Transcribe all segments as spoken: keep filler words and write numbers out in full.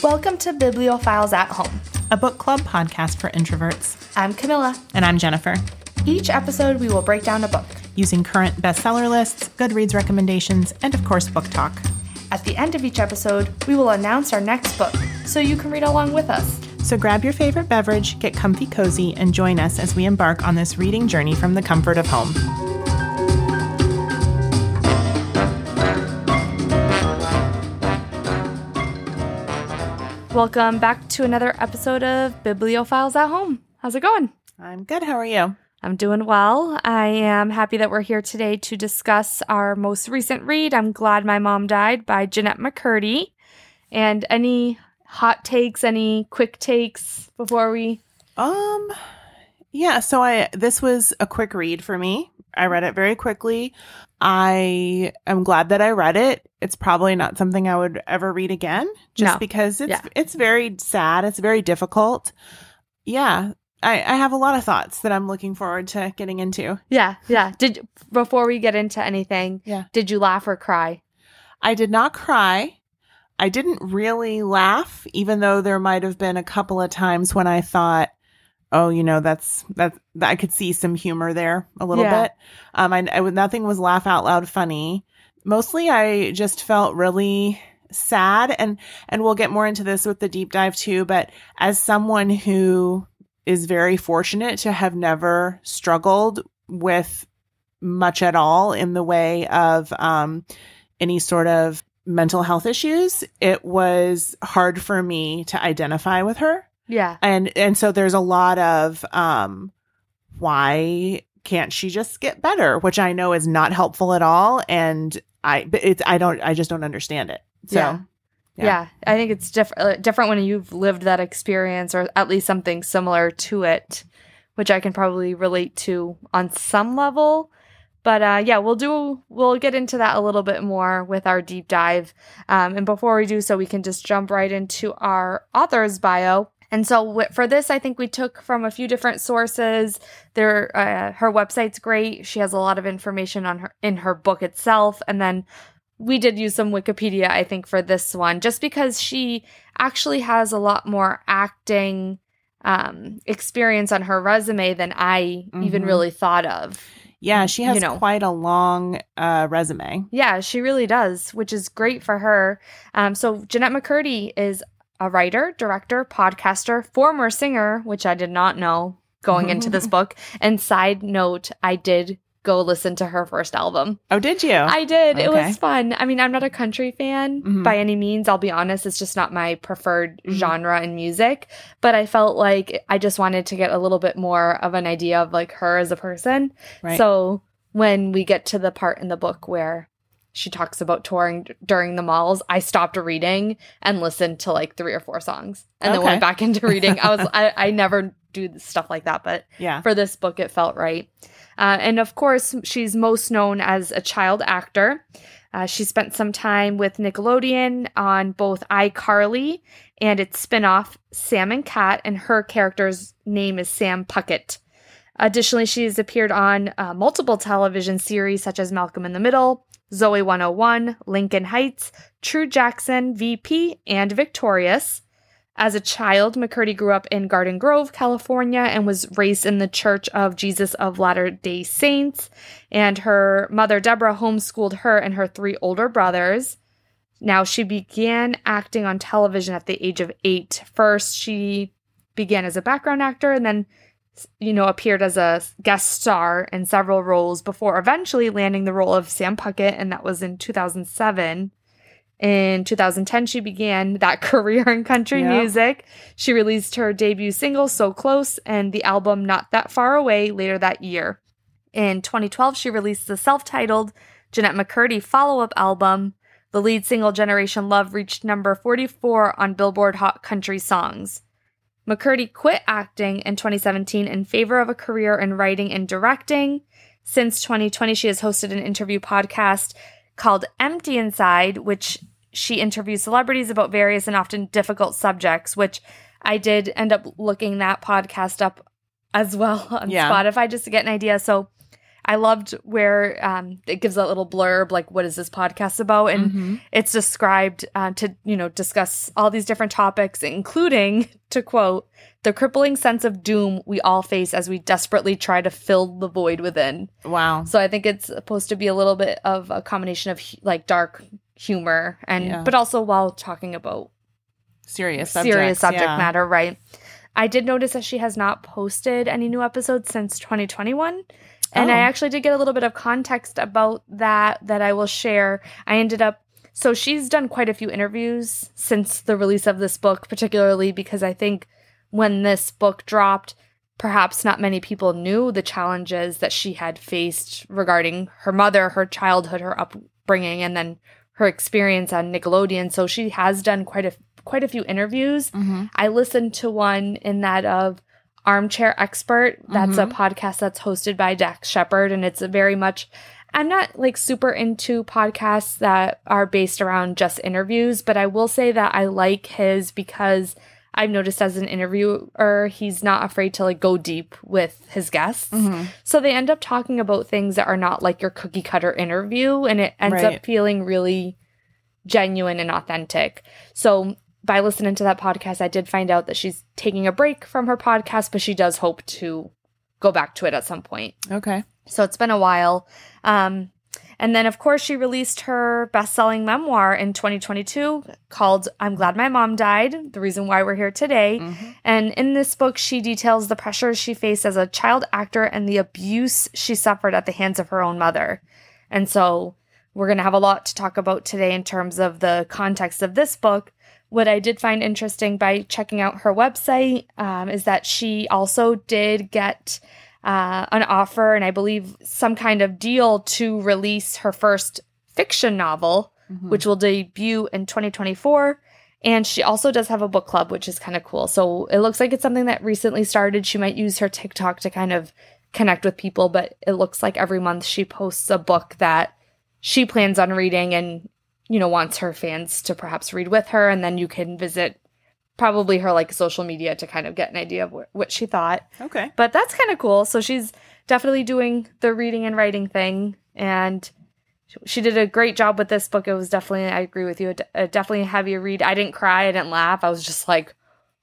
Welcome to Bibliophiles at Home, a book club podcast for introverts. I'm Camilla. And I'm Jennifer. Each episode, we will break down a book using current bestseller lists, Goodreads recommendations, and of course, book talk. At the end of each episode, we will announce our next book, so you can read along with us. So grab your favorite beverage, get comfy cozy, and join us as we embark on this reading journey from the comfort of home. Welcome back to another episode of Bibliophiles at Home. How's it going? I'm good. How are you? I'm doing well. I am happy that we're here today to discuss our most recent read, I'm Glad My Mom Died by Jennette McCurdy. And any hot takes, any quick takes before we... Um, yeah, so I this was a quick read for me. I read it very quickly. I am glad that I read it. It's probably not something I would ever read again, just no. because it's yeah. it's very sad. It's very difficult. Yeah, I, I have a lot of thoughts that I'm looking forward to getting into. Yeah, yeah. Did before we get into anything, yeah. did you laugh or cry? I did not cry. I didn't really laugh, even though there might have been a couple of times when I thought, oh, you know, that's that. I could see some humor there a little yeah. bit. Um, I, I nothing was laugh out loud funny. Mostly, I just felt really sad, and and we'll get more into this with the deep dive too. But as someone who is very fortunate to have never struggled with much at all in the way of um, any sort of mental health issues, it was hard for me to identify with her. Yeah. And and so there's a lot of um why can't she just get better, which I know is not helpful at all, and I it's I don't I just don't understand it. So yeah. Yeah. yeah. I think it's diff- different when you've lived that experience, or at least something similar to it, which I can probably relate to on some level. But uh, yeah, we'll do. We'll get into that a little bit more with our deep dive. Um, and before we do so, we can just jump right into our author's bio. And so w- for this, I think we took from a few different sources. There, uh, her website's great. She has a lot of information on her in her book itself, and then we did use some Wikipedia, I think, for this one, just because she actually has a lot more acting um, experience on her resume than I mm-hmm. even really thought of. Yeah, she has you know. quite a long uh, resume. Yeah, she really does, which is great for her. Um, so Jennette McCurdy is a writer, director, podcaster, former singer, which I did not know going into this book. And side note, I did go listen to her first album. Oh, did you? I did. Okay. It was fun. I mean, I'm not a country fan mm-hmm. by any means. I'll be honest. It's just not my preferred mm-hmm. genre in music. But I felt like I just wanted to get a little bit more of an idea of like her as a person. Right. So when we get to the part in the book where she talks about touring d- during the malls, I stopped reading and listened to like three or four songs and okay. then went back into reading. I was I, I never do stuff like that, but yeah. for this book, it felt right. Uh, and of course, she's most known as a child actor. Uh, she spent some time with Nickelodeon on both iCarly and its spinoff, Sam and Cat, and her character's name is Sam Puckett. Additionally, she has appeared on uh, multiple television series such as Malcolm in the Middle, Zoe one oh one, Lincoln Heights, True Jackson, V P, and Victorious. As a child, McCurdy grew up in Garden Grove, California, and was raised in the Church of Jesus of Latter-day Saints. And her mother, Deborah, homeschooled her and her three older brothers. Now, she began acting on television at the age of eight. First, she began as a background actor and then, you know, appeared as a guest star in several roles before eventually landing the role of Sam Puckett, and that was in two thousand seven. In two thousand ten, she began that career in country yeah. music. She released her debut single, So Close, and the album Not That Far Away later that year. In twenty twelve, she released the self-titled Jennette McCurdy follow-up album. The lead single, Generation Love, reached number forty-four on Billboard Hot Country Songs. McCurdy quit acting in twenty seventeen in favor of a career in writing and directing. Since twenty twenty, she has hosted an interview podcast called Empty Inside, which she interviews celebrities about various and often difficult subjects, which I did end up looking that podcast up as well on yeah. Spotify just to get an idea. So I loved where um, it gives a little blurb, like, what is this podcast about? And Mm-hmm. it's described uh, to, you know, discuss all these different topics, including, to quote, the crippling sense of doom we all face as we desperately try to fill the void within. Wow. So I think it's supposed to be a little bit of a combination of hu- like dark humor and, Yeah. but also while talking about Serious subjects. serious subject yeah. matter, right? I did notice that she has not posted any new episodes since twenty twenty-one. And Oh. I actually did get a little bit of context about that that I will share. I ended up, so she's done quite a few interviews since the release of this book, particularly because I think when this book dropped, perhaps not many people knew the challenges that she had faced regarding her mother, her childhood, her upbringing, and then her experience on Nickelodeon. So she has done quite a quite a few interviews. Mm-hmm. I listened to one in that of Armchair Expert. That's Mhm. a podcast that's hosted by Dax Shepard, and it's a very much, I'm not like super into podcasts that are based around just interviews, but I will say that I like his because I've noticed as an interviewer, he's not afraid to like go deep with his guests. Mm-hmm. So they end up talking about things that are not like your cookie cutter interview, and it ends Right. up feeling really genuine and authentic. So by listening to that podcast, I did find out that she's taking a break from her podcast, but she does hope to go back to it at some point. Okay. So it's been a while. Um, and then, of course, she released her best-selling memoir in twenty twenty-two called I'm Glad My Mom Died, the reason why we're here today. Mm-hmm. And in this book, she details the pressures she faced as a child actor and the abuse she suffered at the hands of her own mother. And so we're going to have a lot to talk about today in terms of the context of this book. What I did find interesting by checking out her website um, is that she also did get uh, an offer and I believe some kind of deal to release her first fiction novel, Mm-hmm. which will debut in twenty twenty-four. And she also does have a book club, which is kind of cool. So it looks like it's something that recently started. She might use her TikTok to kind of connect with people, but it looks like every month she posts a book that she plans on reading and, you know, wants her fans to perhaps read with her. And then you can visit probably her like social media to kind of get an idea of wh- what she thought. Okay. But that's kind of cool. So she's definitely doing the reading and writing thing. And she did a great job with this book. It was definitely, I agree with you, a, de- a definitely a heavy read. I didn't cry. I didn't laugh. I was just like,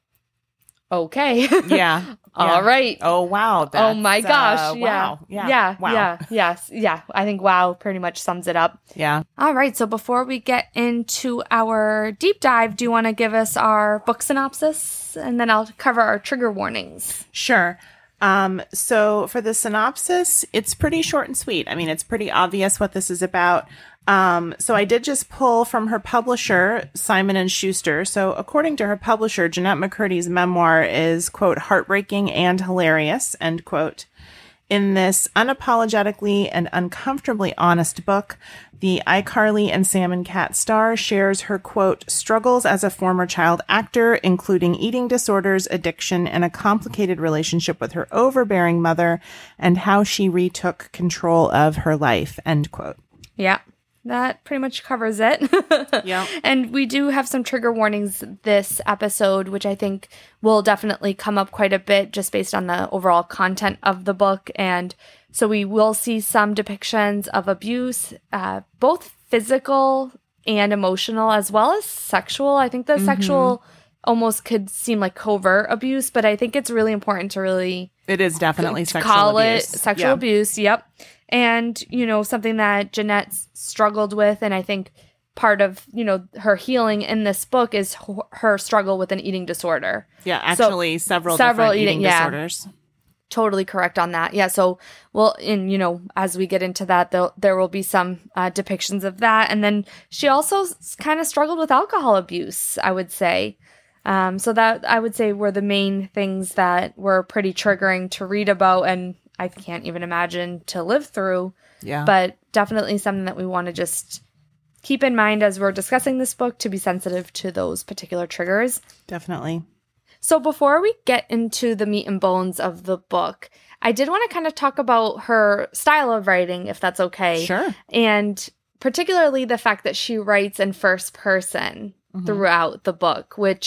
okay. Yeah. All Yeah. right. Oh, wow. Oh That's, my gosh. uh, yeah. Wow. Yeah. Yeah. Wow. Yeah. Yes. Yeah. I think wow pretty much sums it up. Yeah. All right. So before we get into our deep dive, do you want to give us our book synopsis? And then I'll cover our trigger warnings. Sure. Um, so for the synopsis, it's pretty short and sweet. I mean, it's pretty obvious what this is about. Um, so I did just pull from her publisher, Simon and Schuster. So according to her publisher, Jeanette McCurdy's memoir is, quote, heartbreaking and hilarious, end quote. In this unapologetically and uncomfortably honest book, the iCarly and Sam and Cat star shares her, quote, struggles as a former child actor, including eating disorders, addiction, and a complicated relationship with her overbearing mother, and how she retook control of her life, end quote. Yeah. That pretty much covers it. Yeah. And we do have some trigger warnings this episode, which I think will definitely come up quite a bit just based on the overall content of the book. And so we will see some depictions of abuse, uh, both physical and emotional, as well as sexual. I think the Mm-hmm. sexual almost could seem like covert abuse, but I think it's really important to really It is definitely sexual call abuse. it sexual Yeah. abuse. Yep. And, you know, something that Jeanette struggled with. And I think part of, you know, her healing in this book is h- her struggle with an eating disorder. Yeah, So, actually several, several different eating- eating yeah. disorders. Totally correct on that. Yeah. So, well, in, you know, as we get into that, there, there will be some uh, depictions of that. And then she also kind of struggled with alcohol abuse, I would say. Um, so that I would say were the main things that were pretty triggering to read about. And I can't even imagine to live through, Yeah. but definitely something that we want to just keep in mind as we're discussing this book to be sensitive to those particular triggers. Definitely. So before we get into the meat and bones of the book, I did want to kind of talk about her style of writing, if that's okay. Sure. And particularly the fact that she writes in first person Mhm. throughout the book, which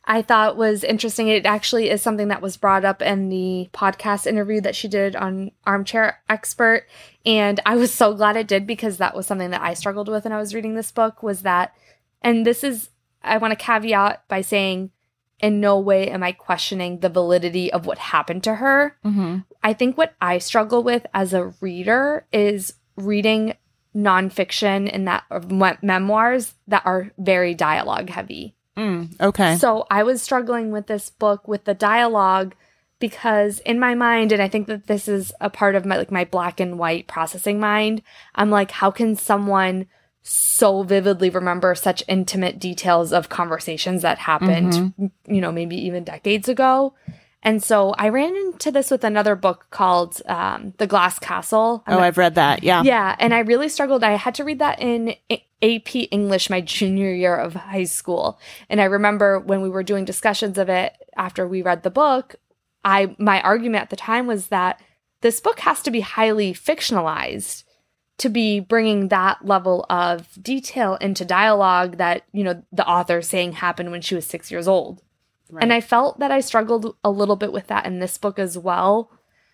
I thought was interesting. It actually is something that was brought up in the podcast interview that she did on Armchair Expert. And I was so glad it did, because that was something that I struggled with when I was reading this book, was that, and this is, I want to caveat by saying, in no way am I questioning the validity of what happened to her. Mm-hmm. I think what I struggle with as a reader is reading nonfiction and that or me- memoirs that are very dialogue heavy. Mm, okay. So I was struggling with this book with the dialogue, because in my mind, and I think that this is a part of my like my black and white processing mind, I'm like, how can someone so vividly remember such intimate details of conversations that happened, mm-hmm. you know, maybe even decades ago? And so I ran into this with another book called um, The Glass Castle. I'm oh, not, I've read that. Yeah. Yeah. And I really struggled. I had to read that in A P English my junior year of high school. And I remember when we were doing discussions of it after we read the book, I my argument at the time was that this book has to be highly fictionalized to be bringing that level of detail into dialogue that, you know, the author is saying happened when she was six years old. Right. And I felt that I struggled a little bit with that in this book as well.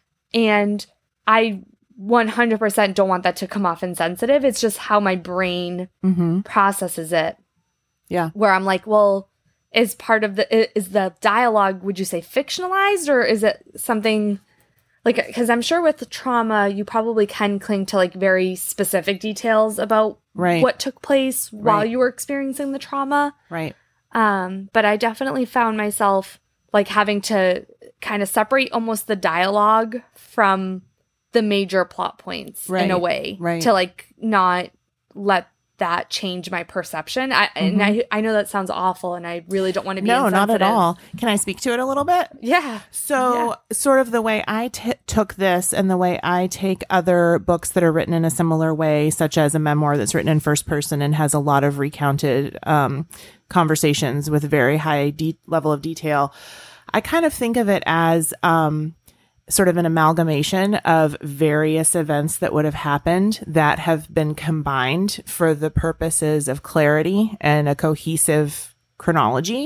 And I one hundred percent don't want that to come off insensitive. It's just how my brain mm-hmm. processes it. Yeah. Where I'm like, well, is part of the, is the dialogue, would you say fictionalized, or is it something like, because I'm sure with the trauma, you probably can cling to like very specific details about right. what took place right. while you were experiencing the trauma. Right. Um, but I definitely found myself like having to kind of separate almost the dialogue from the major plot points right. in a way right. to like not let that change my perception. I, mm-hmm. And I, I know that sounds awful, and I really don't want to be No, not at all. Can I speak to it a little bit? Yeah. So yeah. sort of the way I t- took this and the way I take other books that are written in a similar way, such as a memoir that's written in first person and has a lot of recounted um, conversations with very high de- level of detail, I kind of think of it as um, sort of an amalgamation of various events that would have happened that have been combined for the purposes of clarity and a cohesive chronology.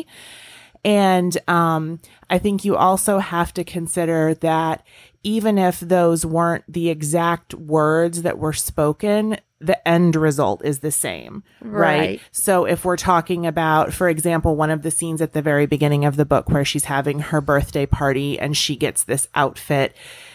And um, I think you also have to consider that even if those weren't the exact words that were spoken, the end result is the same, right. right? So if we're talking about, for example, one of the scenes at the very beginning of the book where she's having her birthday party and she gets this outfit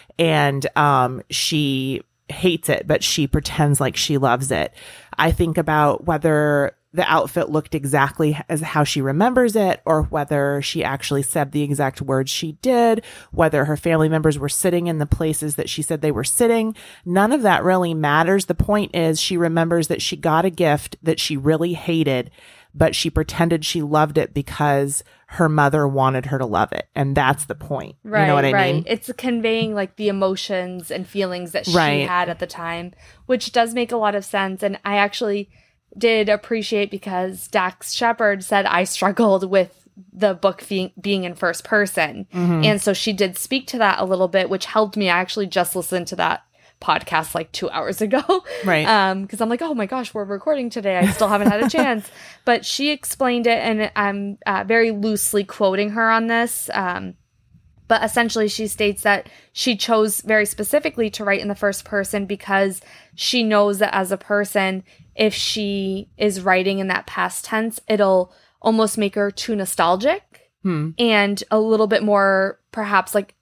and um, she hates it, but she pretends like she loves it. I think about whether the outfit looked exactly as how she remembers it, or whether she actually said the exact words she did, whether her family members were sitting in the places that she said they were sitting. None of that really matters. The point is she remembers that she got a gift that she really hated, but she pretended she loved it because her mother wanted her to love it. And that's the point. Right, you know what I right. mean? It's conveying like the emotions and feelings that she right. had at the time, which does make a lot of sense. And I actually did appreciate, because Dax Shepard said I struggled with the book being, being in first person. Mm-hmm. And so she did speak to that a little bit, which helped me. I actually just listened to that podcast like two hours ago. Right. Um, because I'm like, oh my gosh, we're recording today. I still haven't had a chance. But she explained it, and I'm uh, very loosely quoting her on this. Um, but essentially she states that she chose very specifically to write in the first person because she knows that as a person, if she is writing in that past tense, it'll almost make her too nostalgic hmm. and a little bit more perhaps like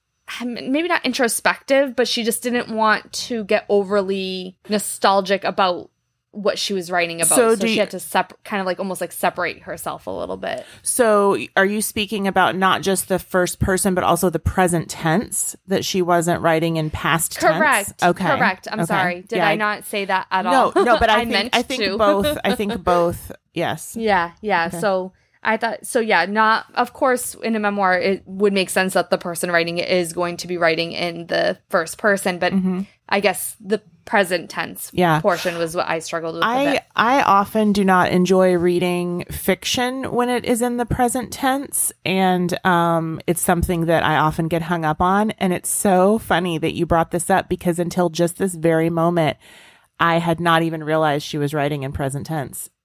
maybe not introspective, but she just didn't want to get overly nostalgic about what she was writing about. So, so she you, had to sep- kind of like almost like separate herself a little bit. So are you speaking about not just the first person, but also the present tense, that she wasn't writing in past Correct. tense? Okay. Correct. I'm okay. sorry. Did yeah, I not say that at no, all? No, but I, I think, meant I think to. both. I think both. Yes. Yeah. Yeah. Okay. So I thought, so yeah, not, of course, in a memoir, it would make sense that the person writing it is going to be writing in the first person, but mm-hmm. I guess the present tense yeah. portion was what I struggled with. I, a bit. I often do not enjoy reading fiction when it is in the present tense. And um, it's something that I often get hung up on. And it's so funny that you brought this up, because until just this very moment, I had not even realized she was writing in present tense.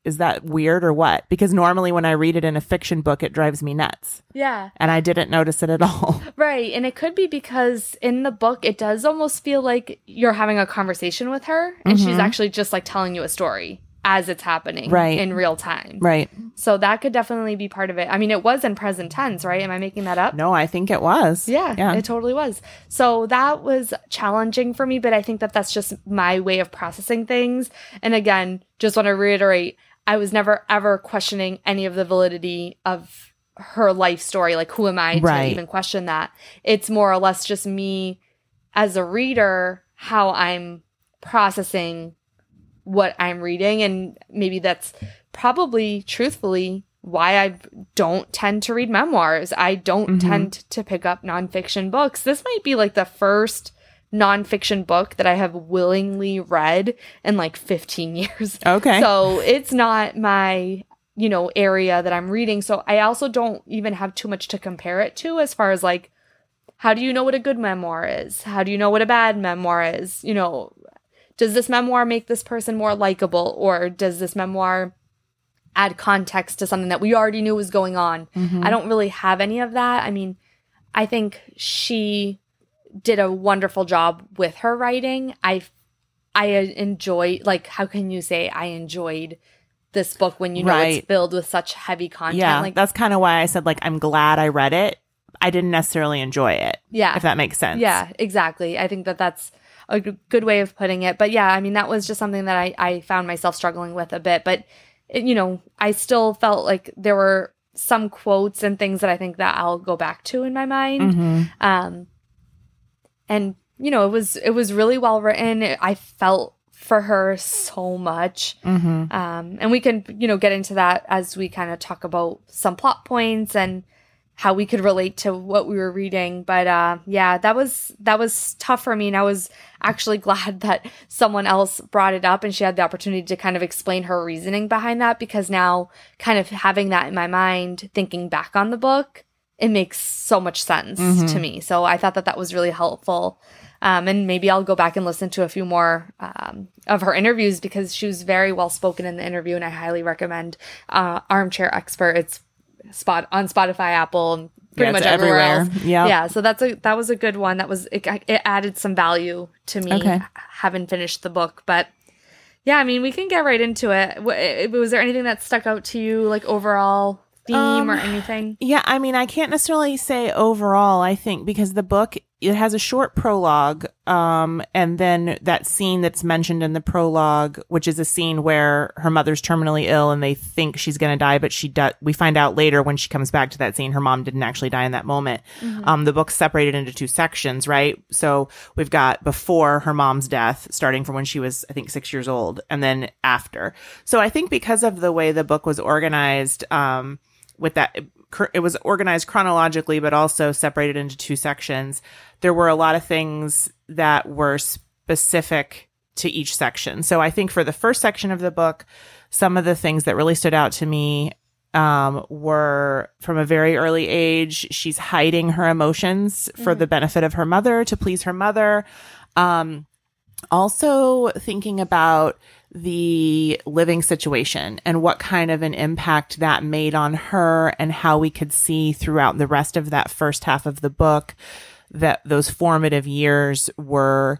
is that weird or what? Because normally when I read it in a fiction book, it drives me nuts. Yeah. And I didn't notice it at all. Right. And it could be because in the book, it does almost feel like you're having a conversation with her and mm-hmm. she's actually just like telling you a story as it's happening right. in real time. Right. So that could definitely be part of it. I mean, it was in present tense, right? Am I making that up? No, I think it was. Yeah, yeah, it totally was. So that was challenging for me, but I think that that's just my way of processing things. And again, just want to reiterate, I was never ever questioning any of the validity of her life story. Like, who am I to right. even question that? It's more or less just me as a reader, how I'm processing what I'm reading. And maybe that's probably, truthfully, why I don't tend to read memoirs. I don't mm-hmm. tend to pick up nonfiction books. This might be like the first nonfiction book that I have willingly read in like fifteen years. Okay. So it's not my, you know, area that I'm reading. So I also don't even have too much to compare it to as far as like, how do you know what a good memoir is? How do you know what a bad memoir is? You know, does this memoir make this person more likable, or does this memoir add context to something that we already knew was going on? Mm-hmm. I don't really have any of that. I mean, I think she did a wonderful job with her writing. I, I enjoy, like, how can you say I enjoyed this book when you know right. it's filled with such heavy content? Yeah, like, that's kind of why I said, like, I'm glad I read it. I didn't necessarily enjoy it. Yeah. If that makes sense. Yeah, exactly. I think that that's a g- good way of putting it. But yeah, I mean, that was just something that I, I found myself struggling with a bit. But, it, you know, I still felt like there were some quotes and things that I think that I'll go back to in my mind. Mm-hmm. Um, and, you know, it was it was really well written. I felt for her so much. Mm-hmm. Um, and we can, you know, get into that as we kind of talk about some plot points and how we could relate to what we were reading. But uh, yeah, that was that was tough for me. And I was actually glad that someone else brought it up and she had the opportunity to kind of explain her reasoning behind that, because now kind of having that in my mind, thinking back on the book, it makes so much sense mm-hmm. to me. So I thought that that was really helpful. Um, and maybe I'll go back and listen to a few more um, of her interviews, because she was very well spoken in the interview, and I highly recommend uh, Armchair Expert. It's spot on Spotify, Apple, and pretty yeah, much everywhere, everywhere. else. Yeah, yeah. So that's a that was a good one. That was it, it added some value to me. Okay. Having finished the book, but yeah, I mean, we can get right into it. Was there anything that stuck out to you, like overall theme um, or anything? Yeah, I mean, I can't necessarily say overall, I think, because the book, it has a short prologue, um, and then that scene that's mentioned in the prologue, which is a scene where her mother's terminally ill and they think she's going to die, but she do- we find out later when she comes back to that scene, her mom didn't actually die in that moment. Mm-hmm. Um, the book's separated into two sections, right? So we've got before her mom's death, starting from when she was, I think, six years old, and then after. So I think because of the way the book was organized, um, with that, it was organized chronologically, but also separated into two sections. There were a lot of things that were specific to each section. So I think for the first section of the book, some of the things that really stood out to me um, were from a very early age. She's hiding her emotions mm-hmm. for the benefit of her mother, to please her mother. Um, also thinking about the living situation and what kind of an impact that made on her, and how we could see throughout the rest of that first half of the book that those formative years were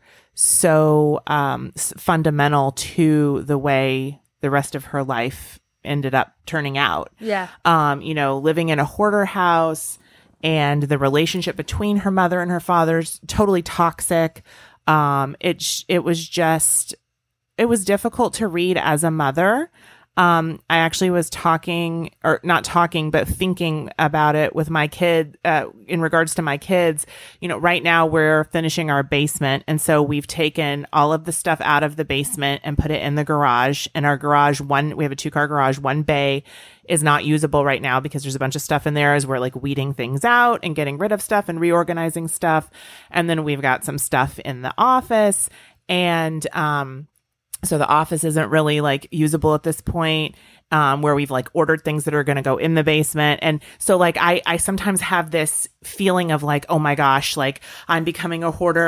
so um, fundamental to the way the rest of her life ended up turning out. Yeah. Um, you know, living in a hoarder house, and the relationship between her mother and her father's totally toxic. Um, it, it was just, it was difficult to read as a mother. Um, I actually was talking, or not talking, but thinking about it with my kid, uh, in regards to my kids. You know, right now we're finishing our basement. And so we've taken all of the stuff out of the basement and put it in the garage. And our garage, one, we have a two car garage, one bay is not usable right now because there's a bunch of stuff in there as we're like weeding things out and getting rid of stuff and reorganizing stuff. And then we've got some stuff in the office, and, um, so the office isn't really like usable at this point, um, where we've like ordered things that are going to go in the basement. And so like, I, I sometimes have this feeling of like, oh my gosh, like I'm becoming a hoarder.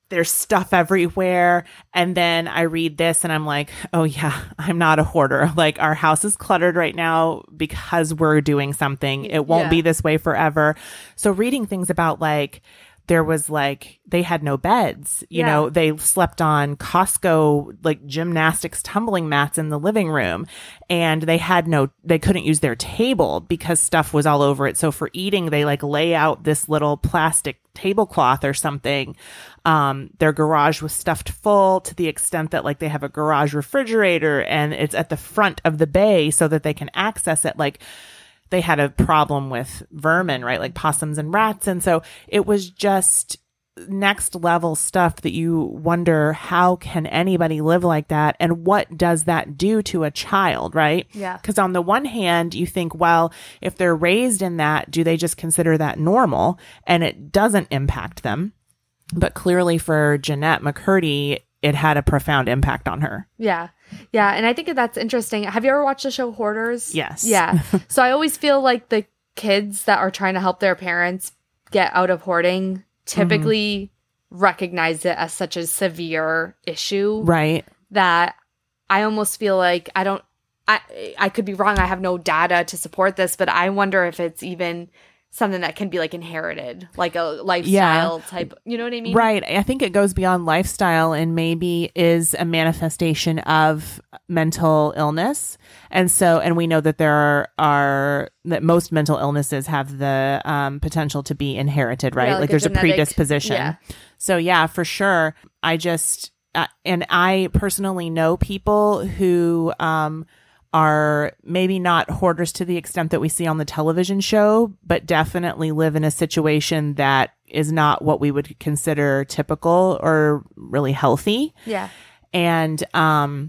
there's stuff everywhere. And then I read this and I'm like, oh yeah, I'm not a hoarder. Like our house is cluttered right now because we're doing something. It won't Yeah. be this way forever. So reading things about like, there was like, they had no beds, you Yeah. know, they slept on Costco, like gymnastics tumbling mats in the living room, and they had no, they couldn't use their table because stuff was all over it. So for eating, they like lay out this little plastic tablecloth or something. Um, their garage was stuffed full to the extent that like they have a garage refrigerator and it's at the front of the bay so that they can access it. Like, they had a problem with vermin, right? Like possums and rats. And so it was just next level stuff that you wonder, how can anybody live like that? And what does that do to a child, right? Yeah. Because on the one hand, you think, well, if they're raised in that, do they just consider that normal? And it doesn't impact them. But clearly for Jennette McCurdy, it had a profound impact on her. Yeah. Yeah. And I think that's interesting. Have you ever watched the show Hoarders? Yes. Yeah. So I always feel like the kids that are trying to help their parents get out of hoarding typically mm-hmm. recognize it as such a severe issue. Right. That I almost feel like I don't, I, I could be wrong. I have no data to support this, but I wonder if it's even something that can be like inherited, like a lifestyle yeah. type, you know what I mean? Right. I think it goes beyond lifestyle and maybe is a manifestation of mental illness. And so, and we know that there are, are that most mental illnesses have the um, potential to be inherited, right? Yeah, like, like a there's genetic, a predisposition. Yeah. So yeah, for sure. I just, uh, and I personally know people who, um, are maybe not hoarders to the extent that we see on the television show, but definitely live in a situation that is not what we would consider typical or really healthy. Yeah. And um,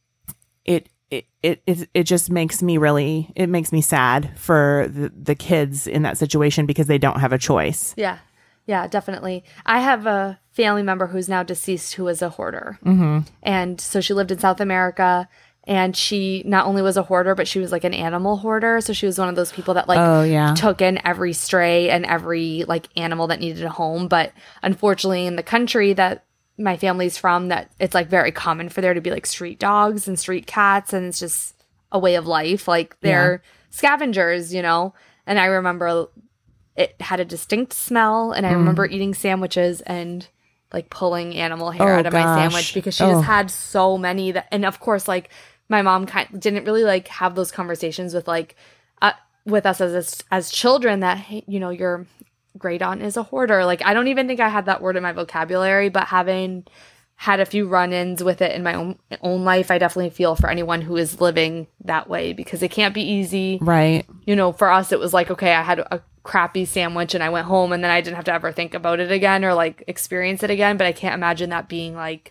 it, it, it, it, it just makes me really, it makes me sad for the, the kids in that situation because they don't have a choice. Yeah. Yeah, definitely. I have a family member who's now deceased who was a hoarder. Mm-hmm. And so she lived in South America. And she not only was a hoarder, but she was like an animal hoarder. So she was one of those people that like oh, yeah. took in every stray and every like animal that needed a home. But unfortunately in the country that my family's from, that it's like very common for there to be like street dogs and street cats. And it's just a way of life. Like they're yeah. scavengers, you know? And I remember it had a distinct smell. And I mm. remember eating sandwiches and like pulling animal hair oh, out of gosh. my sandwich because she oh. just had so many that, and of course, like, my mom kind didn't really like have those conversations with like uh, with us as as children that, hey, you know, your great aunt is a hoarder. Like, I don't even think I had that word in my vocabulary, but having had a few run-ins with it in my own own life, I definitely feel for anyone who is living that way because it can't be easy. Right. You know, for us, it was like, okay, I had a crappy sandwich and I went home and then I didn't have to ever think about it again or like experience it again. But I can't imagine that being like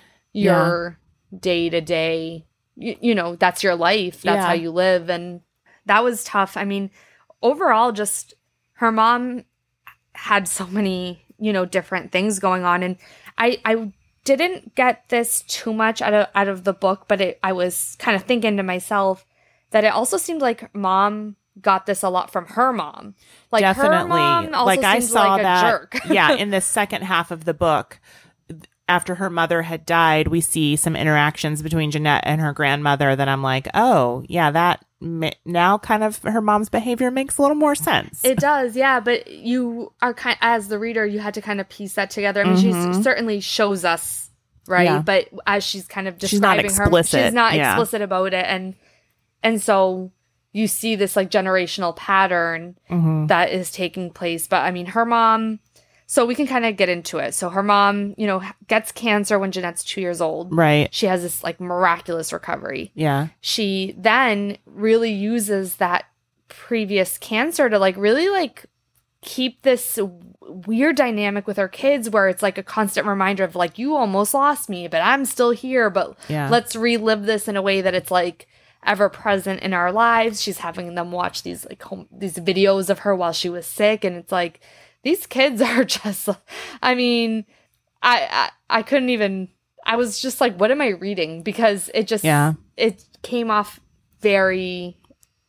your day to day. You, you know, that's your life. That's yeah. how you live. And that was tough. I mean, overall, just her mom had so many, you know, different things going on. And I, I didn't get this too much out of, out of the book, but it, I was kind of thinking to myself that it also seemed like mom got this a lot from her mom. Like Definitely. her mom also like I seemed saw like a that. jerk. yeah. In the second half of the book, after her mother had died, we see some interactions between Jennette and her grandmother that I'm like, oh, yeah, that ma- now kind of her mom's behavior makes a little more sense. It does, yeah. But you are kind as the reader, you had to kind of piece that together. I mean, mm-hmm. she certainly shows us, right? Yeah. But as she's kind of she's not describing explicit. her, she's not yeah. explicit about it. And and so you see this like generational pattern mm-hmm. that is taking place. But I mean, her mom... So we can kind of get into it. So her mom, you know, gets cancer when Jennette's two years old. Right. She has this like miraculous recovery. Yeah. She then really uses that previous cancer to like really like keep this weird dynamic with her kids where it's like a constant reminder of like, you almost lost me, but I'm still here. But yeah. let's relive this in a way that it's like ever present in our lives. She's having them watch these like home, these videos of her while she was sick. And it's like, these kids are just, I mean, I, I I couldn't even, I was just like, what am I reading? Because it just, yeah. it came off very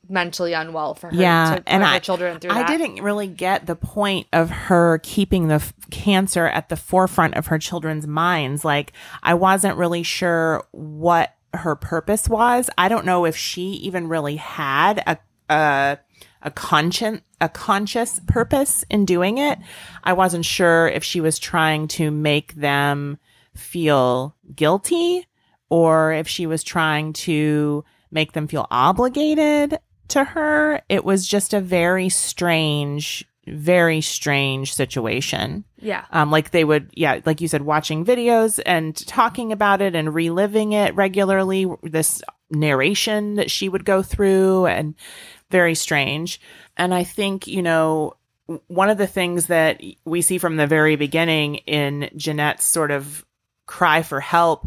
mentally unwell for her yeah, to put and her I, children through I that. didn't really get the point of her keeping the f- cancer at the forefront of her children's minds. Like, I wasn't really sure what her purpose was. I don't know if she even really had a a, a conscious a conscious purpose in doing it. I wasn't sure if she was trying to make them feel guilty or if she was trying to make them feel obligated to her. It was just a very strange, very strange situation. Yeah. Um, like they would, yeah, like you said, watching videos and talking about it and reliving it regularly, this narration that she would go through, and very strange. And I think, you know, one of the things that we see from the very beginning in Jeanette's sort of cry for help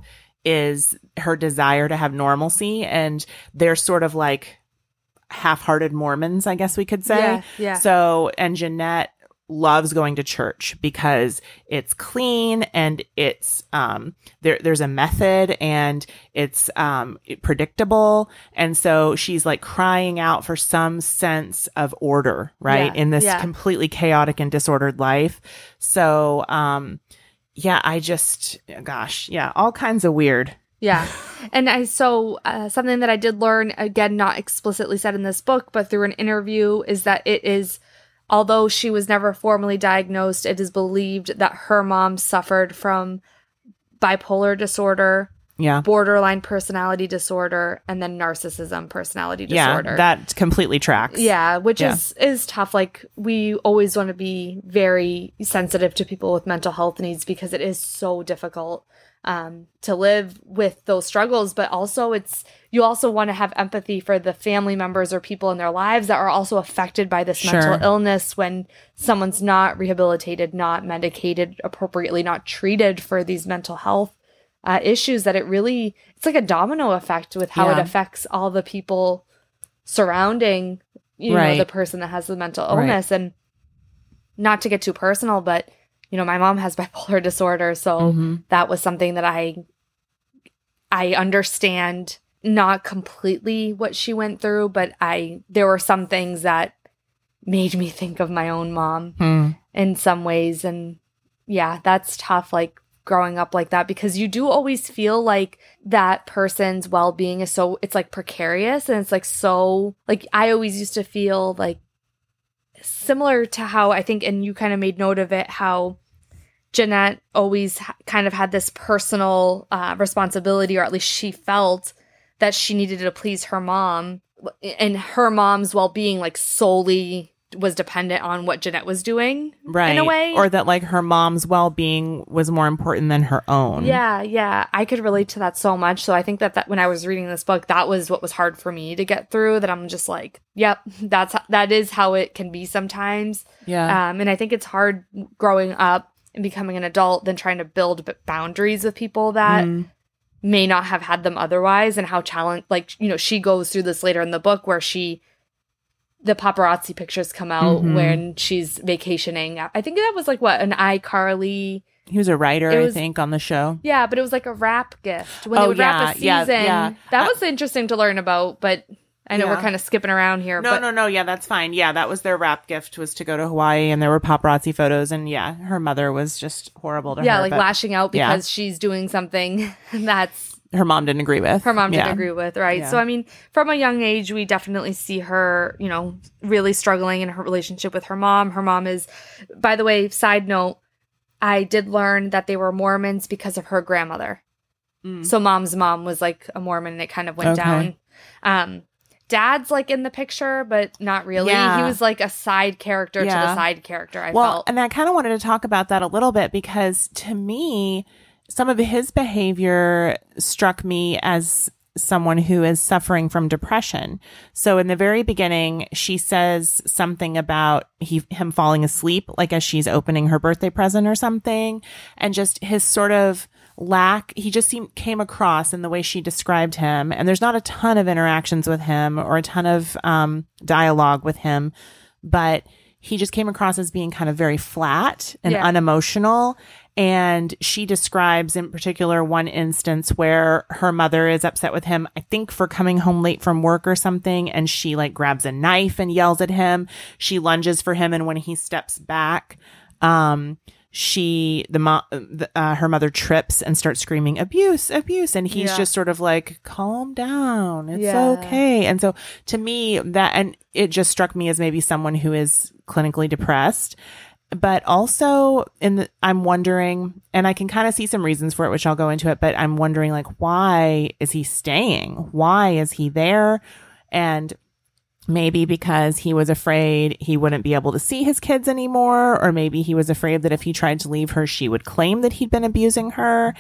is her desire to have normalcy. And they're sort of like half-hearted Mormons, I guess we could say. Yeah, yeah. So, and Jeanette loves going to church because it's clean and it's um there there's a method and it's um predictable, and so she's like crying out for some sense of order, right? Yeah, in this yeah. completely chaotic and disordered life. So um yeah, I just gosh, yeah, all kinds of weird. Yeah. And I, so uh, something that I did learn, again, not explicitly said in this book, but through an interview, is that it is, although she was never formally diagnosed, it is believed that her mom suffered from bipolar disorder, Yeah. borderline personality disorder, and then narcissism personality disorder. Yeah, that completely tracks. Yeah, which Yeah. is is tough. Like, we always want to be very sensitive to people with mental health needs because it is so difficult um, to live with those struggles. But also, it's you also want to have empathy for the family members or people in their lives that are also affected by this Sure. mental illness when someone's not rehabilitated, not medicated appropriately, not treated for these mental health Uh, issues, that it really, it's like a domino effect with how Yeah. it affects all the people surrounding, you Right. know, the person that has the mental Right. illness. And not to get too personal, but, you know, my mom has bipolar disorder. So Mhm. that was something that I, I understand not completely what she went through, but I, there were some things that made me think of my own mom Hmm. in some ways. And yeah, that's tough. Like, growing up like that, because you do always feel like that person's well-being is so, it's like precarious, and it's like so, like I always used to feel like similar to how I think, and you kind of made note of it, how Jeanette always ha- kind of had this personal uh, responsibility, or at least she felt that she needed to please her mom, and her mom's well-being like solely was dependent on what Jeanette was doing, Right. in a way. Or that like her mom's well-being was more important than her own. Yeah, yeah. I could relate to that so much. So I think that, that when I was reading this book, that was what was hard for me to get through, that I'm just like, yep, that's that is how it can be sometimes. Yeah. Um, and I think it's hard growing up and becoming an adult than trying to build b- boundaries with people that Mm. may not have had them otherwise, and how challenge, like, you know, she goes through this later in the book where she, the paparazzi pictures come out Mhm. when she's vacationing. I think that was like what, an iCarly. He was a writer, It I was- think, on the show. Yeah, but it was like a wrap gift when they Oh, would wrap a yeah, season. yeah, yeah. That Uh, was interesting to learn about, but I know Yeah. we're kind of skipping around here. No, but no, no. Yeah, that's fine. Yeah, that was their wrap gift, was to go to Hawaii, and there were paparazzi photos, and yeah, her mother was just horrible to yeah, her. like but lashing out yeah. because she's doing something that's her mom didn't agree with. her mom didn't Yeah. agree with, right? Yeah. So, I mean, from a young age, we definitely see her, you know, really struggling in her relationship with her mom. Her mom is, by the way, side note, I did learn that they were Mormons because of her grandmother. Mm. So mom's mom was like a Mormon, and it kind of went Okay. down. Um, dad's like in the picture, but not really. Yeah. He was like a side character to Yeah. the side character, I well, felt. and I kind of wanted to talk about that a little bit, because to me, some of his behavior struck me as someone who is suffering from depression. So in the very beginning, she says something about he, him falling asleep, like as she's opening her birthday present or something. And just his sort of lack, he just seemed, came across in the way she described him. And there's not a ton of interactions with him or a ton of um, dialogue with him, but he just came across as being kind of very flat and Yeah. unemotional. And she describes in particular one instance where her mother is upset with him, I think for coming home late from work or something. And she like grabs a knife and yells at him. She lunges for him. And when he steps back, um, she, the mom, uh, her mother trips and starts screaming, abuse, abuse. And he's Yeah. just sort of like, calm down. It's Yeah. okay. And so to me that, and it just struck me as maybe someone who is clinically depressed. But also in the, I'm wondering, and I can kind of see some reasons for it, which I'll go into it, but I'm wondering like, why is he staying? Why is he there? And maybe because he was afraid he wouldn't be able to see his kids anymore, or maybe he was afraid that if he tried to leave her, she would claim that he'd been abusing her.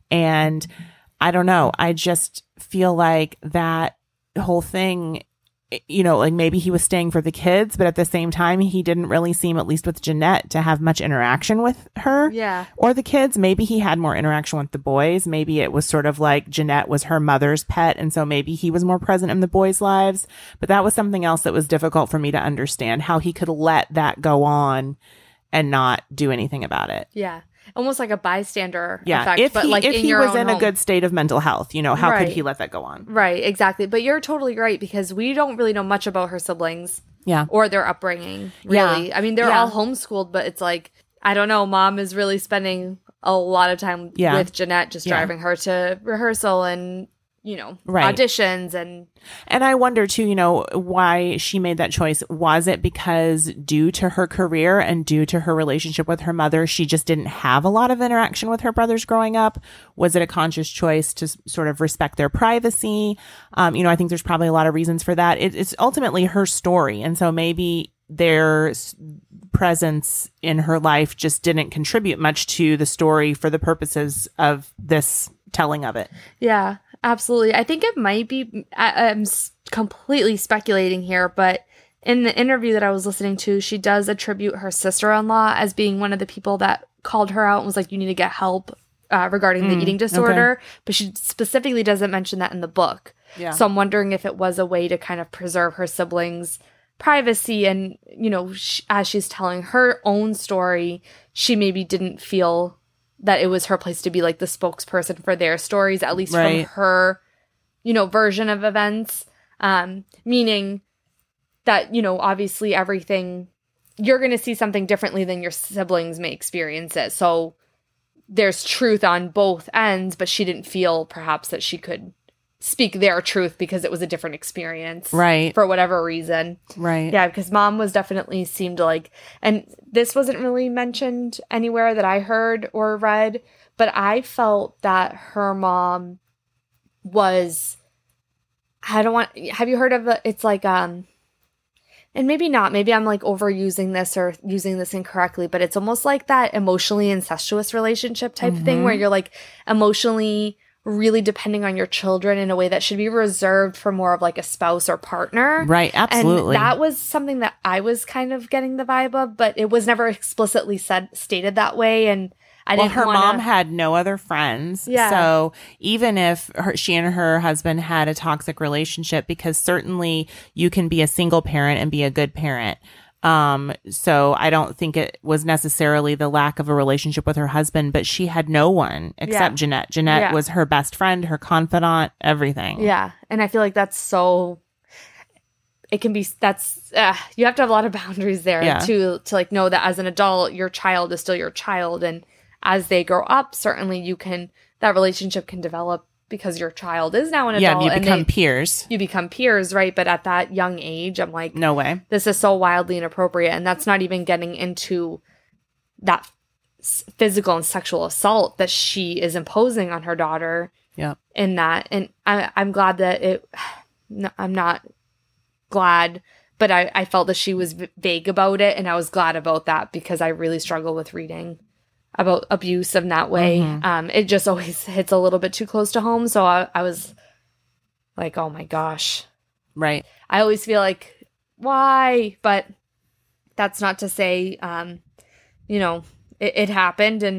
And I don't know. I just feel like that whole thing, you know, like maybe he was staying for the kids, but at the same time, he didn't really seem, at least with Jeanette, to have much interaction with her Yeah. or the kids. Maybe he had more interaction with the boys. Maybe it was sort of like Jeanette was her mother's pet. And so maybe he was more present in the boys' lives. But that was something else that was difficult for me to understand, how he could let that go on and not do anything about it. Yeah. Almost like a bystander Yeah. effect, if but he, like if in he your was own in a home. good state of mental health, you know, how Right. could he let that go on? Right, exactly. But you're totally right, because we don't really know much about her siblings Yeah. or their upbringing, really. Yeah. I mean, they're Yeah. all homeschooled, but it's like, I don't know, mom is really spending a lot of time Yeah. with Jeanette, just Yeah. driving her to rehearsal and, you know, Right. auditions and And I wonder too, you know, why she made that choice. Was it because due to her career and due to her relationship with her mother, she just didn't have a lot of interaction with her brothers growing up? Was it a conscious choice to s- sort of respect their privacy? Um, you know, I think there's probably a lot of reasons for that. It, it's ultimately her story. And so maybe their s- presence in her life just didn't contribute much to the story for the purposes of this telling of it. yeah, absolutely. I think it might be, I, I'm s- completely speculating here, but in the interview that I was listening to, she does attribute her sister-in-law as being one of the people that called her out and was like, you need to get help uh, regarding the Mm, eating disorder. But she specifically doesn't mention that in the book. Yeah. So I'm wondering if it was a way to kind of preserve her siblings' privacy. And, you know, sh- as she's telling her own story, she maybe didn't feel that it was her place to be like the spokesperson for their stories, at least Right. from her, you know, version of events. Um, meaning that, you know, obviously everything, you're going to see something differently than your siblings may experience it. So there's truth on both ends, but she didn't feel perhaps that she could speak their truth because it was a different experience. Right. For whatever reason. Right. Yeah, because mom was definitely seemed like, and this wasn't really mentioned anywhere that I heard or read, but I felt that her mom was, I don't want, have you heard of it? It's like, um, and maybe not, maybe I'm like overusing this or using this incorrectly, but it's almost like that emotionally incestuous relationship type Mhm. thing where you're like emotionally really depending on your children in a way that should be reserved for more of like a spouse or partner. Right. Absolutely. And that was something that I was kind of getting the vibe of, but it was never explicitly said stated that way. And I well, didn't her wanna, mom had no other friends. Yeah. So even if her, she and her husband had a toxic relationship, because certainly you can be a single parent and be a good parent. Um, so I don't think it was necessarily the lack of a relationship with her husband, but she had no one except Yeah. Jeanette. Jeanette Yeah. was her best friend, her confidant, everything. Yeah. And I feel like that's so, it can be, that's, uh, you have to have a lot of boundaries there Yeah. to, to like know that as an adult, your child is still your child. And as they grow up, certainly you can, that relationship can develop because your child is now an Yeah, adult. you and become they- peers. you become peers, right? But at that young age, I'm like, No way. this is so wildly inappropriate. And that's not even getting into that s- physical and sexual assault that she is imposing on her daughter Yeah. in that. And I, I'm glad that it, no, I'm not glad, but I, I felt that she was v- vague about it. And I was glad about that because I really struggle with reading about abuse in that way. Mhm. Um, it just always hits a little bit too close to home. So I, I was like, oh my gosh. Right. I always feel like, why? But that's not to say, um, you know, it, it happened and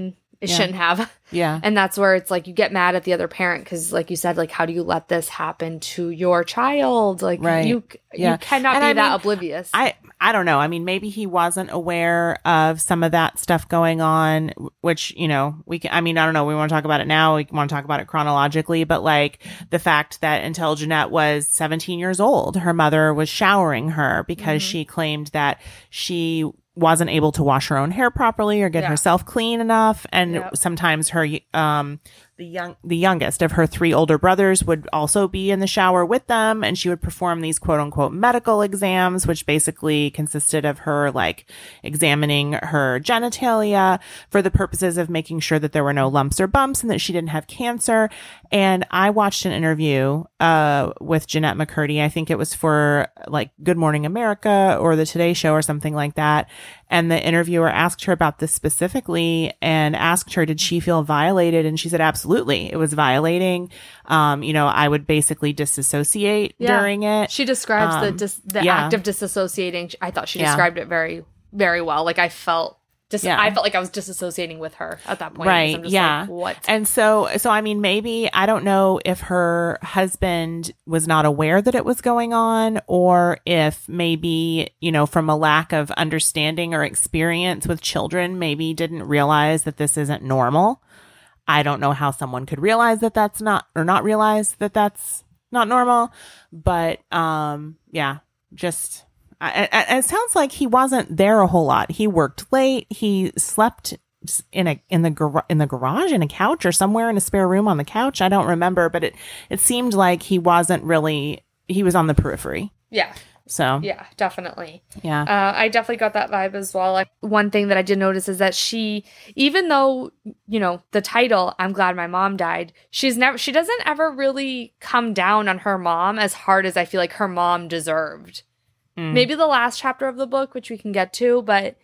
it yeah. shouldn't have. Yeah. And that's where it's like you get mad at the other parent because, like you said, like, how do you let this happen to your child? Like, right. you yeah. you cannot and be I that mean, oblivious. I, I don't know. I mean, maybe he wasn't aware of some of that stuff going on, which, you know, we can, I mean, I don't know. We want to talk about it now. We want to talk about it chronologically, but like the fact that until Jeanette was seventeen years old, her mother was showering her because mm-hmm. she claimed that she wasn't able to wash her own hair properly or get yeah. herself clean enough. And yep. sometimes her, um, the young, the youngest of her three older brothers would also be in the shower with them. And she would perform these quote unquote medical exams, which basically consisted of her like examining her genitalia for the purposes of making sure that there were no lumps or bumps and that she didn't have cancer. And I watched an interview, uh, with Jennette McCurdy. I think it was for like Good Morning America or the Today Show or something like that. And the interviewer asked her about this specifically and asked her, did she feel violated? And she said, absolutely. It was violating. Um, you know, I would basically disassociate yeah. during it. She describes um, the dis- the yeah. act of disassociating. I thought she described yeah. it very, very well. Like I felt Dis- yeah. I felt like I was disassociating with her at that point. Right. I'm just yeah. Like, what? And so, so I mean, maybe, I don't know if her husband was not aware that it was going on or if maybe, you know, from a lack of understanding or experience with children, maybe didn't realize that this isn't normal. I don't know how someone could realize that that's not, or not realize that that's not normal. But, um, yeah, just... I, I, it sounds like he wasn't there a whole lot. He worked late. He slept in a in the gar- in the garage, in a couch, or somewhere in a spare room on the couch. I don't remember, but it it seemed like he wasn't really. He was on the periphery. Yeah. So yeah, definitely. Yeah. Uh, I definitely got that vibe as well. Like one thing that I did notice is that she, even though you know the title, "I'm Glad My Mom Died," she's never. She doesn't ever really come down on her mom as hard as I feel like her mom deserved. Mm. Maybe the last chapter of the book, which we can get to, but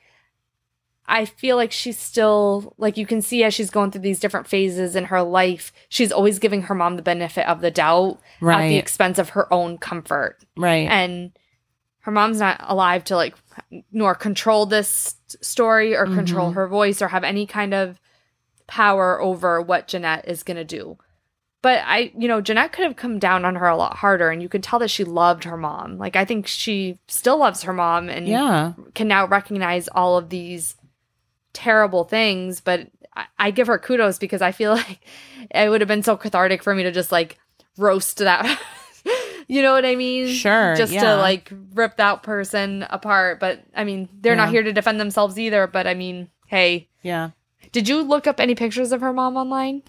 I feel like she's still, like you can see as she's going through these different phases in her life, she's always giving her mom the benefit of the doubt right. at the expense of her own comfort. Right. And her mom's not alive to like, nor control this story or mm-hmm. control her voice or have any kind of power over what Jennette is going to do. But I, you know, Jennette could have come down on her a lot harder, and you could tell that she loved her mom. Like, I think she still loves her mom and yeah. can now recognize all of these terrible things. But I, I give her kudos because I feel like it would have been so cathartic for me to just, like, roast that. You know what I mean? Sure, Just yeah. to, like, rip that person apart. But, I mean, they're yeah. not here to defend themselves either. But, I mean, hey. Yeah. Did you look up any pictures of her mom online?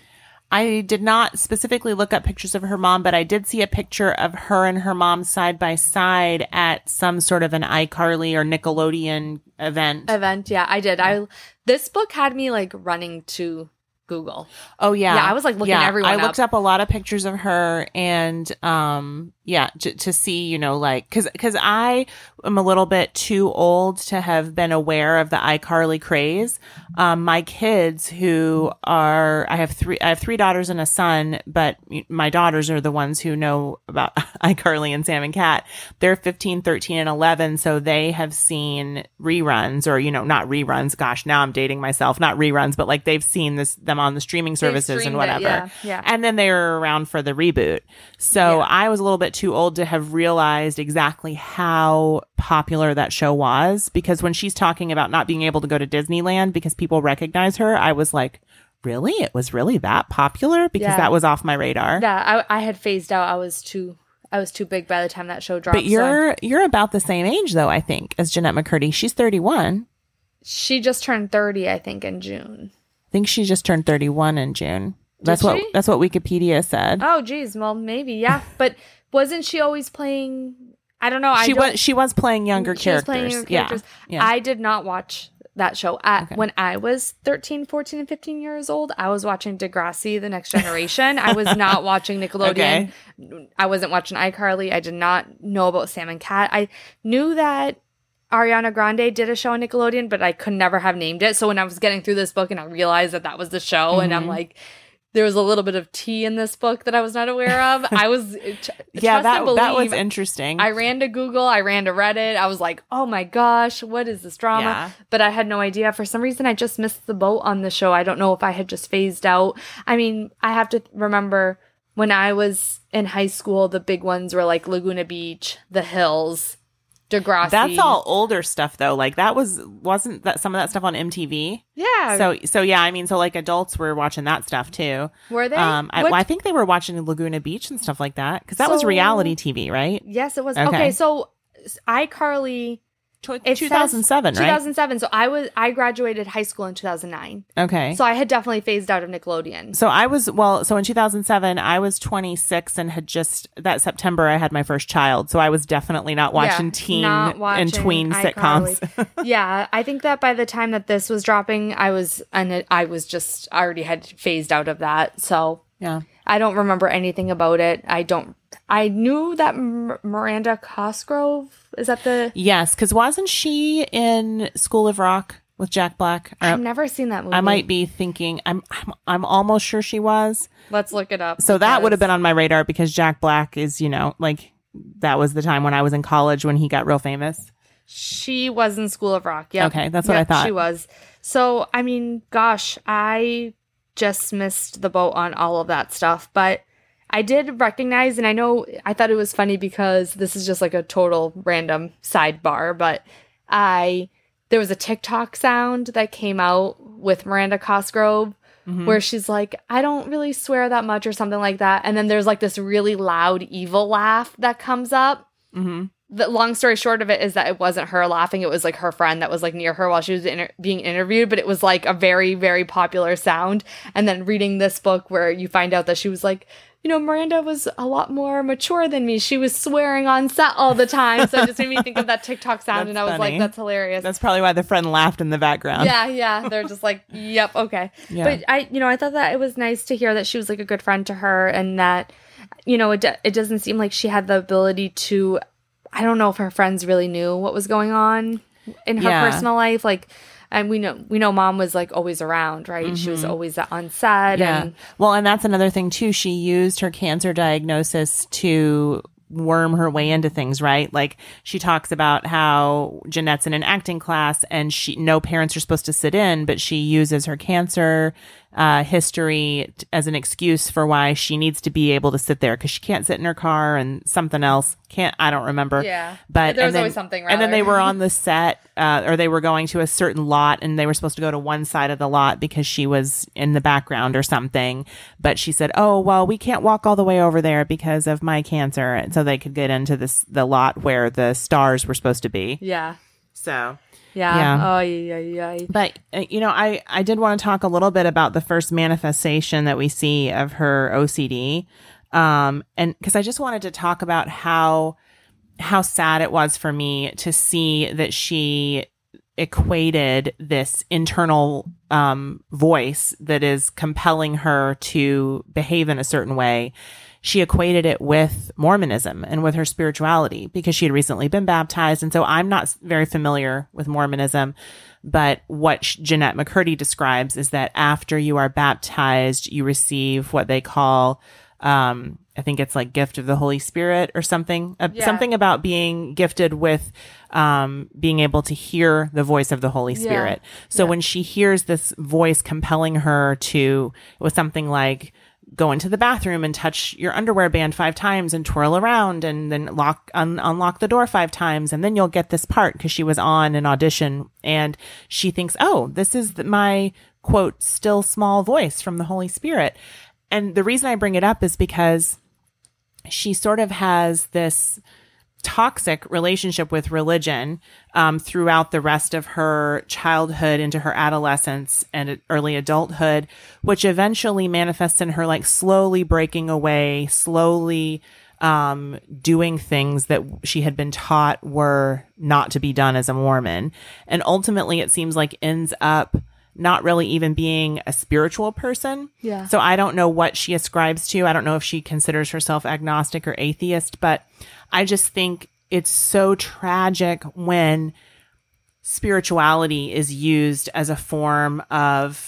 I did not specifically look up pictures of her mom, but I did see a picture of her and her mom side by side at some sort of an iCarly or Nickelodeon event. Event, yeah, I did. I this book had me like running to Google. Oh yeah, yeah. I was like looking yeah, everyone. I up. looked up a lot of pictures of her, and um, yeah, j- to see, you know, like because because I am a little bit too old to have been aware of the iCarly craze. Um, my kids, who are, I have three, I have three daughters and a son, but my daughters are the ones who know about iCarly and Sam and Cat. They're fifteen, thirteen, and eleven, so they have seen reruns, or you know, not reruns. Gosh, now I'm dating myself. Not reruns, but like they've seen this them on the streaming services and whatever. It, yeah, yeah. And then they were around for the reboot. So yeah. I was a little bit too old to have realized exactly how popular that show was, because when she's talking about not being able to go to Disneyland because people recognize her, I was like, really? It was really that popular? Because yeah. that was off my radar. Yeah, I, I had phased out. I was too I was too big by the time that show dropped. But you're so. you're about the same age though, I think, as Jennette McCurdy. She's thirty-one. She just turned thirty, I think, in June. I think she just turned thirty-one in June. That's Did what she? that's what Wikipedia said. Oh, geez. Well, maybe, yeah. But wasn't she always playing? I don't know. I she don't, was she was playing younger she characters. Was playing younger characters. Yeah. yeah. I did not watch that show. At, okay. When I was thirteen, fourteen, and fifteen years old, I was watching Degrassi, The Next Generation. I was not watching Nickelodeon. Okay. I wasn't watching iCarly. I did not know about Sam and Cat. I knew that Ariana Grande did a show on Nickelodeon, but I could never have named it. So when I was getting through this book and I realized that that was the show, mm-hmm. and I'm like, there was a little bit of tea in this book that I was not aware of. I was tr- yeah, that believe, that was interesting. I ran to Google, I ran to Reddit. I was like, oh my gosh, what is this drama? Yeah. But I had no idea. For some reason, I just missed the boat on the show. I don't know if I had just phased out. I mean, I have to remember when I was in high school, the big ones were like Laguna Beach, The Hills, Degrassi. That's all older stuff though. Like that was wasn't that some of that stuff on M T V? Yeah. So so yeah, I mean, so like adults were watching that stuff too. Were they? Um, I, What- well, I think they were watching Laguna Beach and stuff like that because that was So- reality T V, right? Yes, it was. Okay. Okay, so iCarly. It two thousand seven, says right? two thousand seven. So I was I graduated high school in two thousand nine. Okay. So I had definitely phased out of Nickelodeon. So I was, well, so in two thousand seven, I was twenty-six and had just, that September, I had my first child. So I was definitely not watching Yeah, teen not and watching tween iCarly. sitcoms. Yeah, I think that by the time that this was dropping, I was and I was just I already had phased out of that. So Yeah. I don't remember anything about it. I don't. I knew that M- Miranda Cosgrove is that the. Yes, because wasn't she in School of Rock with Jack Black? Or- I've never seen that movie. I might be thinking, I'm, I'm, I'm almost sure she was. Let's look it up. So that would have because- been on my radar because Jack Black is, you know, like that was the time when I was in college when he got real famous. She was in School of Rock. Yeah. Okay, that's what I thought. She was. So, I mean, gosh, I just missed the boat on all of that stuff. But I did recognize, and I know I thought it was funny because this is just like a total random sidebar, but I there was a TikTok sound that came out with Miranda Cosgrove Mhm. where she's like, I don't really swear that much or something like that. And then there's like this really loud, evil laugh that comes up. Mm-hmm. The long story short of it is that it wasn't her laughing. It was like her friend that was like near her while she was inter- being interviewed, but it was like a very, very popular sound. And then reading this book where you find out that she was like, you know, Miranda was a lot more mature than me. She was swearing on set all the time. So it just made me think of that TikTok sound. That's And I was funny. like, that's hilarious. That's probably why the friend laughed in the background. Yeah, yeah. They're just like, yep, okay. Yeah. But I, you know, I thought that it was nice to hear that she was like a good friend to her and that, you know, it, it doesn't seem like she had the ability to, I don't know if her friends really knew what was going on in her Yeah. personal life. Like, and we know, we know mom was like always around, right? She was always on set. Yeah. And Well, and that's another thing too. She used her cancer diagnosis to worm her way into things, right? Like she talks about how Jeanette's in an acting class and she no parents are supposed to sit in, but she uses her cancer uh, history t- as an excuse for why she needs to be able to sit there because she can't sit in her car and something else can't. I don't remember. Yeah. but There and was then- always something, And then rather. they were on the set, uh, or they were going to a certain lot, and they were supposed to go to one side of the lot because she was in the background or something. But she said, "Oh, well, we can't walk all the way over there because of my cancer," and so they could get into this the lot where the stars were supposed to be. yeah. So. Yeah. Yeah. Oh, yeah, yeah, yeah. But, uh, you know, I, I did want to talk a little bit about the first manifestation that we see of her O C D. Um, and because I just wanted to talk about how, how sad it was for me to see that she equated this internal um, voice that is compelling her to behave in a certain way. She equated it with Mormonism and with her spirituality because she had recently been baptized. And so I'm not very familiar with Mormonism, but what Jeanette McCurdy describes is that after you are baptized, you receive what they call, um, I think it's like gift of the Holy Spirit or something, uh, Yeah. something about being gifted with, um, being able to hear the voice of the Holy Yeah. Spirit. So Yeah. when she hears this voice compelling her to, it was something like, go into the bathroom and touch your underwear band five times and twirl around and then lock, un- unlock the door five times. And then you'll get this part because she was on an audition and she thinks, oh, this is the, my quote, still small voice from the Holy Spirit. And the reason I bring it up is because she sort of has this toxic relationship with religion um, throughout the rest of her childhood into her adolescence and early adulthood, which eventually manifests in her like slowly breaking away, slowly um, doing things that she had been taught were not to be done as a Mormon. And ultimately, it seems like ends up not really even being a spiritual person. Yeah. So I don't know what she ascribes to. I don't know if she considers herself agnostic or atheist, but I just think it's so tragic when spirituality is used as a form of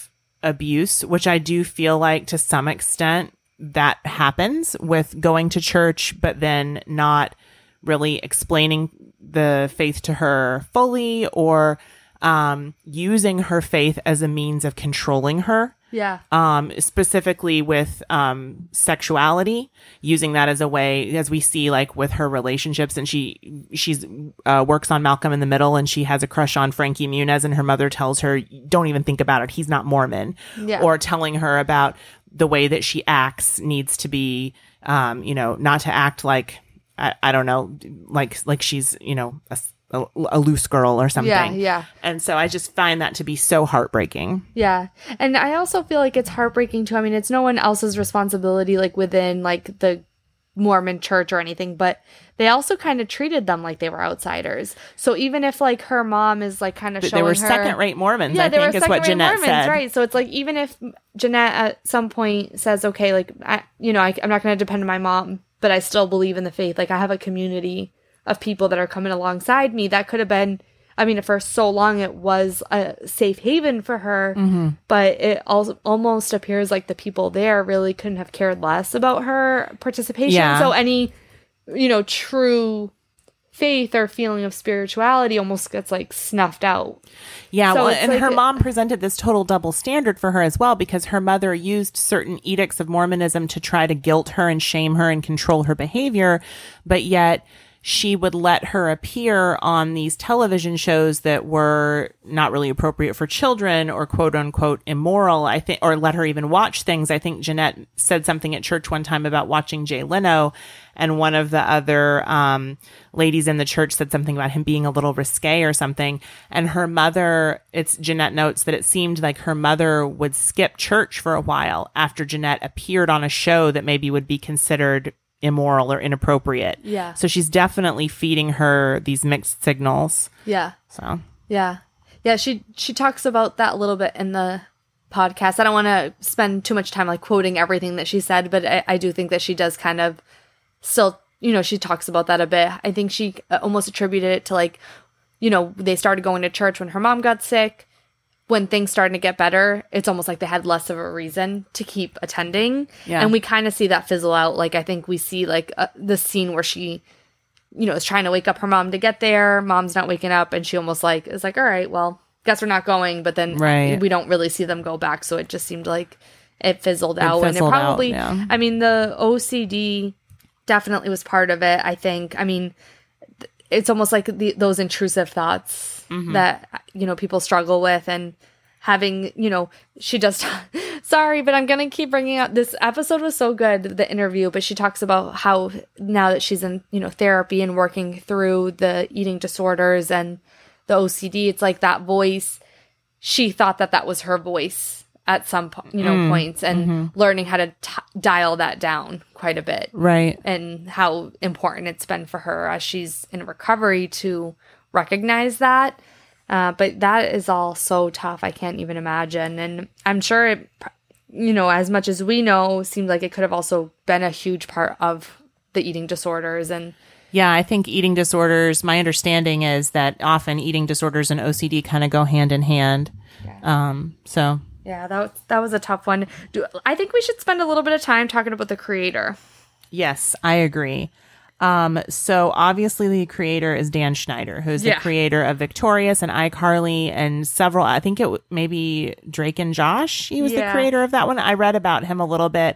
abuse, which I do feel like to some extent that happens with going to church, but then not really explaining the faith to her fully, or um, using her faith as a means of controlling her. Yeah. Um, specifically with um, sexuality, using that as a way, as we see like with her relationships, and she she's uh, works on Malcolm in the Middle, and she has a crush on Frankie Muniz, and her mother tells her, "Don't even think about it. He's not Mormon." Yeah. Or telling her about the way that she acts needs to be, um, you know, not to act like I, I don't know, like like she's you know a, a, a loose girl or something. Yeah, yeah. And so I just find that to be so heartbreaking. Yeah. And I also feel like it's heartbreaking too. I mean, it's no one else's responsibility, like within like the Mormon church or anything, but they also kind of treated them like they were outsiders. So even if like her mom is like kind of showing they were her, second-rate Mormons, yeah, I they think were is what second-rate Jeanette Mormons, said. right? So it's like even if Jeanette at some point says, okay, like I, you know, I, I'm not going to depend on my mom, but I still believe in the faith. Like I have a community of people that are coming alongside me. That could have been, I mean, for so long it was a safe haven for her, mm-hmm. but it also almost appears like the people there really couldn't have cared less about her participation. Yeah. So any, you know, true faith or feeling of spirituality almost gets like snuffed out. Yeah, So well, it's and like her a- mom presented this total double standard for her as well, because her mother used certain edicts of Mormonism to try to guilt her and shame her and control her behavior, but yet she would let her appear on these television shows that were not really appropriate for children or quote unquote immoral, I think, or let her even watch things. I think Jeanette said something at church one time about watching Jay Leno, and one of the other um, ladies in the church said something about him being a little risque or something. And her mother, it's Jeanette notes that it seemed like her mother would skip church for a while after Jeanette appeared on a show that maybe would be considered immoral or inappropriate. Yeah. So she's definitely feeding her these mixed signals. Yeah. So Yeah. Yeah, she she talks about that a little bit in the podcast. I don't want to spend too much time like quoting everything that she said, but I, I do think that she does kind of still, you know, she talks about that a bit. I think she almost attributed it to like, you know, they started going to church when her mom got sick. When things started to get better, it's almost like they had less of a reason to keep attending. Yeah. And we kind of see that fizzle out. Like, I think we see like uh, the scene where she, you know, is trying to wake up her mom to get there. Mom's not waking up. And she almost like is like, all right, well, guess we're not going. But then Right. we don't really see them go back. So it just seemed like it fizzled It out. fizzled and it probably, out, yeah. I mean, the O C D definitely was part of it, I think. I mean, th- it's almost like the, those intrusive thoughts Mm-hmm. that, you know, people struggle with. And having, you know, she does, sorry, but I'm going to keep bringing up, this episode was so good, the interview, but she talks about how now that she's in, you know, therapy and working through the eating disorders and the O C D, it's like that voice, she thought that that was her voice at some, po- you know, Mm, points, and mm-hmm. learning how to t- dial that down quite a bit. Right. And how important it's been for her as she's in recovery to recognize that. Uh, but that is all so tough. I can't even imagine. And I'm sure, it, you know, as much as we know, seemed like it could have also been a huge part of the eating disorders. And Yeah, I think eating disorders, my understanding is that often eating disorders and O C D kind of go hand in hand. Yeah. Um, so yeah, that was, that was a tough one. Do, I think we should spend a little bit of time talking about the creator. yes, I agree. Um, so obviously the creator is Dan Schneider, who's Yeah. the creator of Victorious and iCarly and several, I think it w- maybe Drake and Josh. He was Yeah. the creator of that one. I read about him a little bit.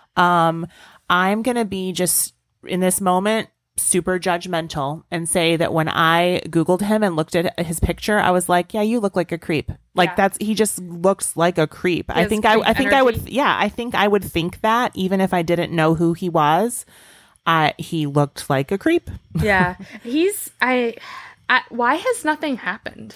Um, I'm going to be just in this moment, super judgmental and say that when I Googled him and looked at his picture, I was like, yeah, you look like a creep. Like Yeah. that's, he just looks like a creep. I has think I, creep I think I would, energy. yeah, I think I would think that even if I didn't know who he was. Uh, he looked like a creep. Yeah. He's, I, I, why has nothing happened?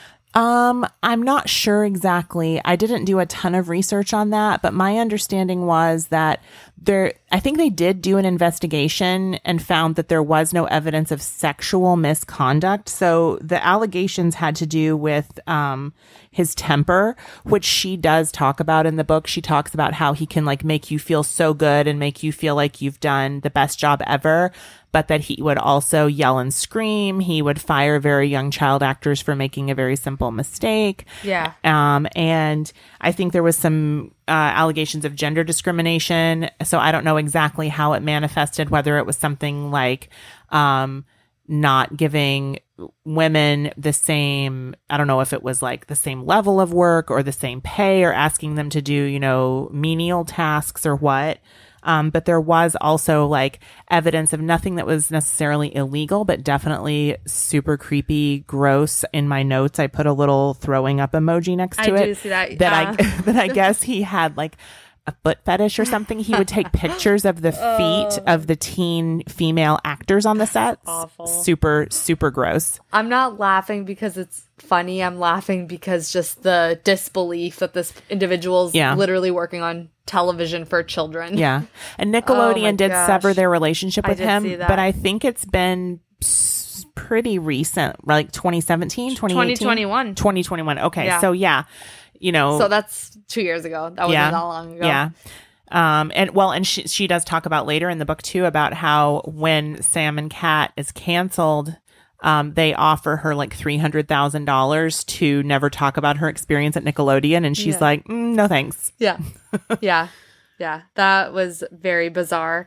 Um, I'm not sure exactly. I didn't do a ton of research on that, but my understanding was that there, I think they did do an investigation and found that there was no evidence of sexual misconduct. So the allegations had to do with um, his temper, which she does talk about in the book. She talks about how he can like make you feel so good and make you feel like you've done the best job ever, but that he would also yell and scream. He would fire very young child actors for making a very simple mistake. Yeah. Um, and I think there was some uh, allegations of gender discrimination. So I don't know exactly how it manifested, whether it was something like um, not giving women the same, I don't know if it was like the same level of work or the same pay or asking them to do, you know, menial tasks or what. Um, but there was also like evidence of nothing that was necessarily illegal, but definitely super creepy, gross. In my notes, I put a little throwing up emoji next to I it. I do see that. That uh. I that I guess he had like a foot fetish or something. He would take pictures of the feet Oh. of the teen female actors on the sets. Awful. Super, super gross. I'm not laughing because it's funny. I'm laughing because just the disbelief that this individual's Yeah. literally working on television for children. Yeah. And Oh Nickelodeon my did gosh. sever their relationship I with did him, see that. but I think it's been s- pretty recent, like twenty seventeen, twenty eighteen? twenty twenty-one. twenty twenty-one. Okay. Yeah. So yeah, you know, So that's two years ago. That wasn't Yeah. that long ago. yeah. Um, and well, and she, she does talk about later in the book too, about how when Sam and Cat is canceled, um, they offer her like three hundred thousand dollars to never talk about her experience at Nickelodeon. And she's Yeah. like, mm, no, thanks. Yeah. Yeah. Yeah. That was very bizarre.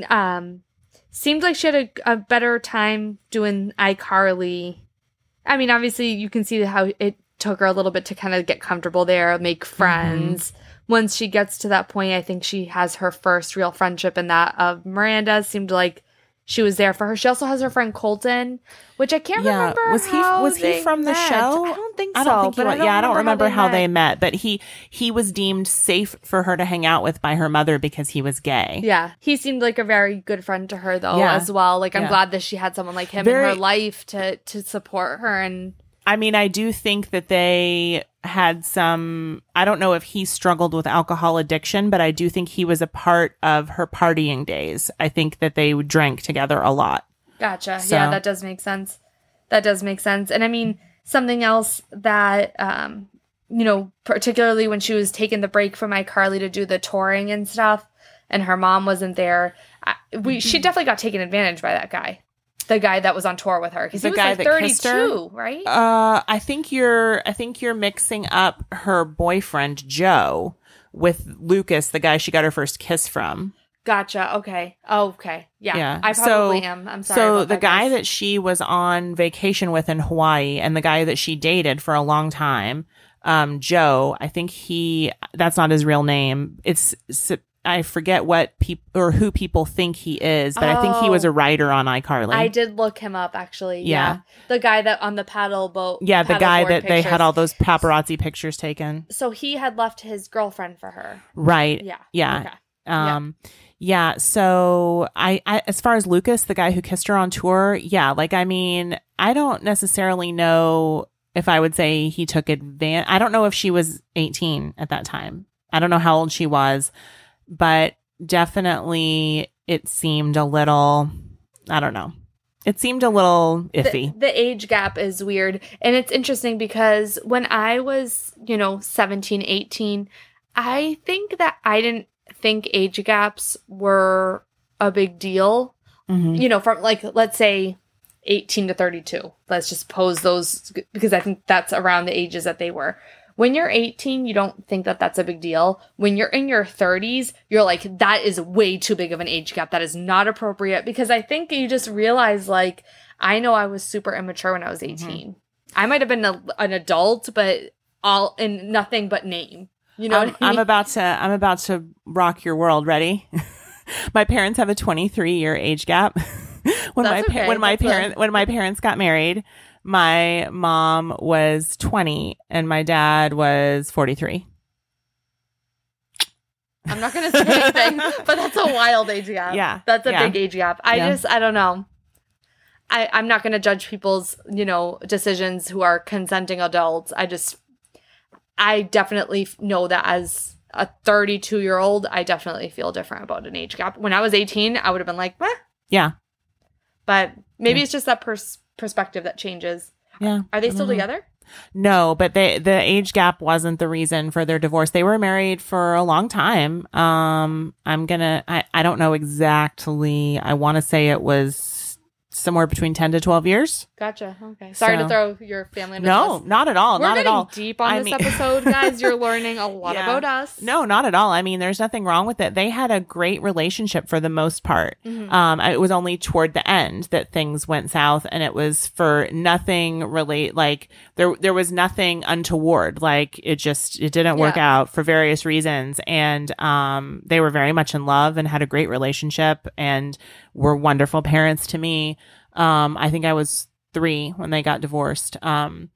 Um, seemed like she had a, a better time doing iCarly. I mean, obviously you can see how it took her a little bit to kind of get comfortable there, make friends. Once she gets to that point, I think she has her first real friendship, and that of Miranda seemed like she was there for her. She also has her friend Colton, which I can't Yeah. remember. Was he- how was he they from the met. show? I don't think I so. don't think he but was. I don't Yeah, I don't remember how they, met. met, but he he was deemed safe for her to hang out with by her mother because he was gay. Yeah, he seemed like a very good friend to her, though, Yeah. as well. Like, I'm Yeah. glad that she had someone like him Very- in her life to to support her. And I mean, I do think that they had some, I don't know if he struggled with alcohol addiction, but I do think he was a part of her partying days. I think that they drank together a lot. gotcha. So- Yeah, that does make sense. That does make sense. And I mean, something else that, um, you know, particularly when she was taking the break from iCarly to do the touring and stuff, and her mom wasn't there, I, we she definitely got taken advantage by that guy. The guy that was on tour with her, because The he was guy like that kissed her? thirty-two, right? Uh, I think you're, I think you're mixing up her boyfriend, Joe, with Lucas, the guy she got her first kiss from. Gotcha. Okay. Oh, okay. Yeah. Yeah. I probably So- am. I'm sorry. So about the that, guy guys. that she was on vacation with in Hawaii and the guy that she dated for a long time, um, Joe, I think he, that's not his real name. It's, I forget what people or who people think he is, but I think he was Oh. a writer on iCarly. I did look him up, actually. Yeah. Yeah. The guy that on the paddle boat. yeah, the guy paddleboard that they pictures. had all those paparazzi pictures taken. So he had left his girlfriend for her. Right. Yeah. Yeah. Okay. Um, yeah. So I, I, as far as Lucas, the guy who kissed her on tour, yeah, like, I mean, I don't necessarily know if I would say he took advantage. I don't know if she was eighteen at that time. I don't know how old she was, but definitely it seemed a little, I don't know. It seemed a little iffy. The, the age gap is weird. And it's interesting because when I was, you know, seventeen, eighteen, I think that I didn't think age gaps were a big deal. Mhm. You know, from like, let's say eighteen to thirty-two. Let's just pose those because I think that's around the ages that they were. When you're eighteen, you don't think that that's a big deal. When you're in your thirties, you're like, that is way too big of an age gap. That is not appropriate because I think you just realize, like, I know I was super immature when I was eighteen. I might have been a, an adult, but all in nothing but name. You know I'm, what I mean? I'm about to, I'm about to rock your world. Ready? My parents have a twenty-three year age gap. when That's my pa- okay. when my That's a- parents when my parents got married, my mom was twenty and my dad was forty-three. I'm not going to say anything, but that's a wild age gap. Yeah. That's a Yeah. big age gap. I Yeah. just, I don't know. I, I'm not going to judge people's, you know, decisions who are consenting adults. I just, I definitely f- know that as a thirty-two year old, I definitely feel different about an age gap. When I was eighteen, I would have been like, eh. Yeah. But maybe yeah. it's just that pers- perspective that changes. Yeah. Are they still mm-hmm. together? No, but they, the age gap wasn't the reason for their divorce. They were married for a long time. Um, I'm gonna, I, I don't know exactly. I want to say it was somewhere between ten to twelve years. Gotcha. Okay. Sorry so, to throw your family into No, this. not at all. We're not at all. deep on I this mean, episode, guys. You're learning a lot yeah. about us. No, not at all. I mean, there's nothing wrong with it. They had a great relationship for the most part. Mm-hmm. Um, it was only toward the end that things went south, and it was for nothing relate. Like there, there was nothing untoward. Like it just, it didn't work yeah. out for various reasons. And um, they were very much in love and had a great relationship, and were wonderful parents to me. Um, I think I was three when they got divorced. Um,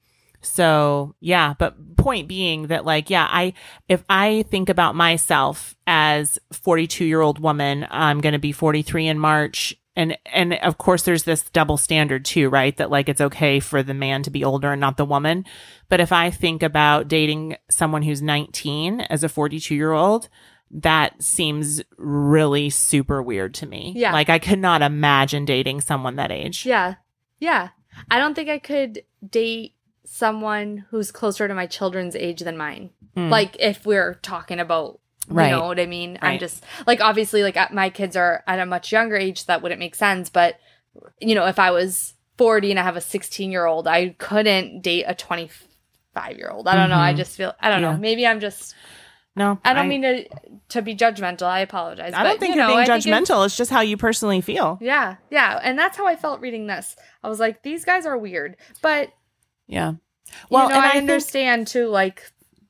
so yeah, but point being that like, yeah, I, if I think about myself as forty-two year old woman, I'm going to be forty-three in March. And, and of course there's this double standard too, right? That like, it's okay for the man to be older and not the woman. But if I think about dating someone who's nineteen as a forty-two year old, that seems really super weird to me. Yeah. Like I could not imagine dating someone that age. Yeah. Yeah. I don't think I could date someone who's closer to my children's age than mine. Mm. Like if we're talking about, you right. know what I mean? Right. I'm just like, obviously like my kids are at a much younger age. So that wouldn't make sense. But you know, if I was forty and I have a sixteen year old, I couldn't date a twenty-five year old. I don't mm-hmm. know. I just feel, I don't yeah. know. Maybe I'm just... No, I don't I, mean to to be judgmental. I apologize. I don't but, think you you're know, being I judgmental. It's, it's just how you personally feel. Yeah, yeah, and that's how I felt reading this. I was like, these guys are weird, but yeah. Well, you know, and I, I understand think, too. Like,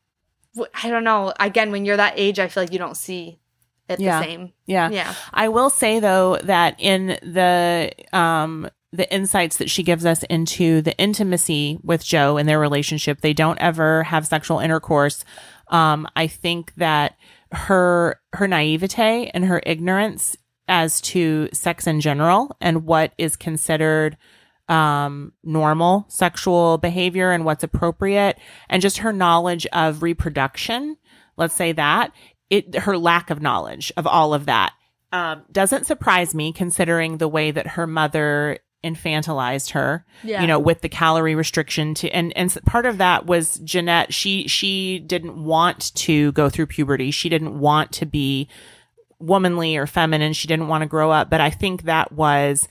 I don't know. Again, when you're that age, I feel like you don't see it yeah, the same. Yeah, yeah. I will say though that in the um. the insights that she gives us into the intimacy with Joe and their relationship, they don't ever have sexual intercourse. Um, I think that her, her naivete and her ignorance as to sex in general and what is considered, um, normal sexual behavior and what's appropriate, and just her knowledge of reproduction, let's say that, it, her lack of knowledge of all of that, um, doesn't surprise me considering the way that her mother infantilized her, yeah. you know, with the calorie restriction to, and, and part of that was Jeanette. She, she didn't want to go through puberty. She didn't want to be womanly or feminine. She didn't want to grow up. But I think that was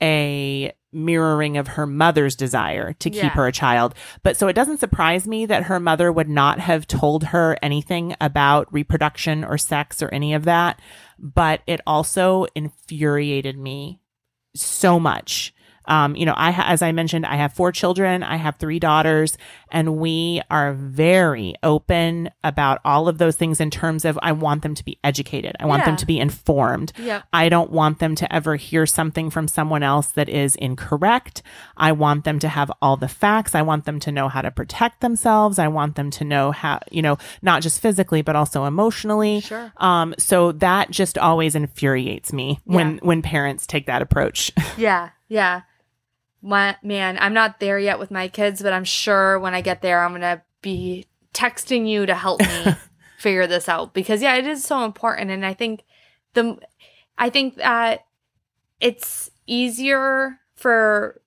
a mirroring of her mother's desire to keep yeah. her a child. But so it doesn't surprise me that her mother would not have told her anything about reproduction or sex or any of that. But it also infuriated me so much. Um, you know, I, ha- as I mentioned, I have four children. I have three daughters, and we are very open about all of those things in terms of I want them to be educated. I want yeah. them to be informed. Yep. I don't want them to ever hear something from someone else that is incorrect. I want them to have all the facts. I want them to know how to protect themselves. I want them to know how, you know, not just physically, but also emotionally. Sure. Um, so that just always infuriates me yeah. when, when parents take that approach. Yeah. Yeah. My, man, I'm not there yet with my kids, but I'm sure when I get there, I'm going to be texting you to help me figure this out, because yeah, it is so important. And I think the, I think that it's easier for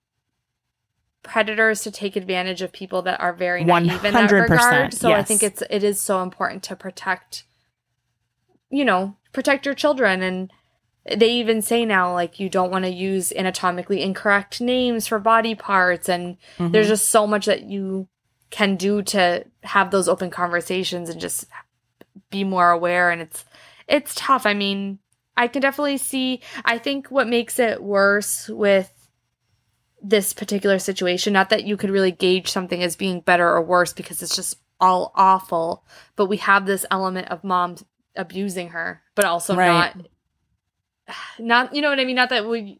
predators to take advantage of people that are very naive in that regard. So yes. I think it's, it is so important to protect, you know, protect your children. And they even say now, like, you don't want to use anatomically incorrect names for body parts. And mm-hmm. there's just so much that you can do to have those open conversations and just be more aware. And it's, it's tough. I mean, I can definitely see, I think what makes it worse with this particular situation, not that you could really gauge something as being better or worse because it's just all awful, but we have this element of mom abusing her, but also right. not, not, you know what I mean? Not that we,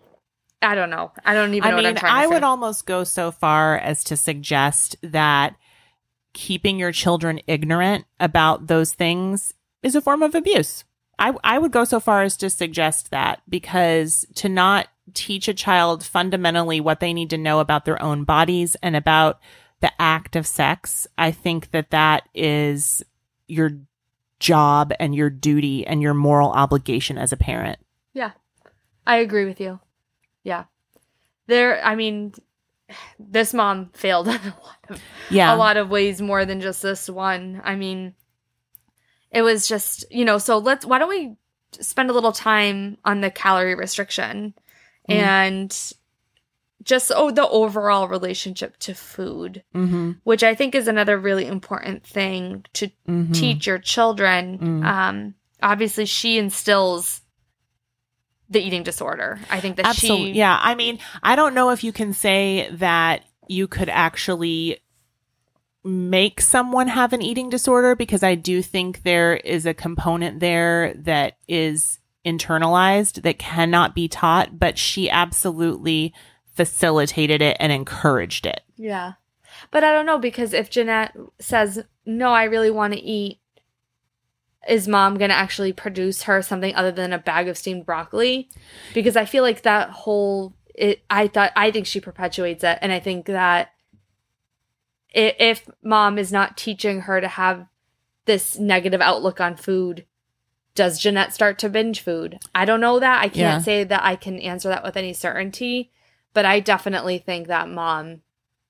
I don't know. I don't even know I mean, what I'm trying to I say. would almost go so far as to suggest that keeping your children ignorant about those things is a form of abuse. I, I would go so far as to suggest that, because to not teach a child fundamentally what they need to know about their own bodies and about the act of sex, I think that that is, you're job and your duty and your moral obligation as a parent. Yeah, I agree with you. Yeah. There, I mean, this mom failed in a lot of, yeah. a lot of ways more than just this one. I mean, it was just, you know, so let's, why don't we spend a little time on the calorie restriction mm. and just, oh, the overall relationship to food, mm-hmm. which I think is another really important thing to mm-hmm. teach your children. Mm. Um, obviously, she instills the eating disorder. I think that Absolutely. she... Yeah. I mean, I don't know if you can say that you could actually make someone have an eating disorder, because I do think there is a component there that is internalized that cannot be taught, but she absolutely facilitated it and encouraged it. Yeah. But I don't know, because if Jeanette says, no, I really want to eat, is mom going to actually produce her something other than a bag of steamed broccoli? Because I feel like that whole, it, I thought, I think she perpetuates it. And I think that if, if mom is not teaching her to have this negative outlook on food, does Jeanette start to binge food? I don't know that. I can't Yeah. say that I can answer that with any certainty, but I definitely think that mom,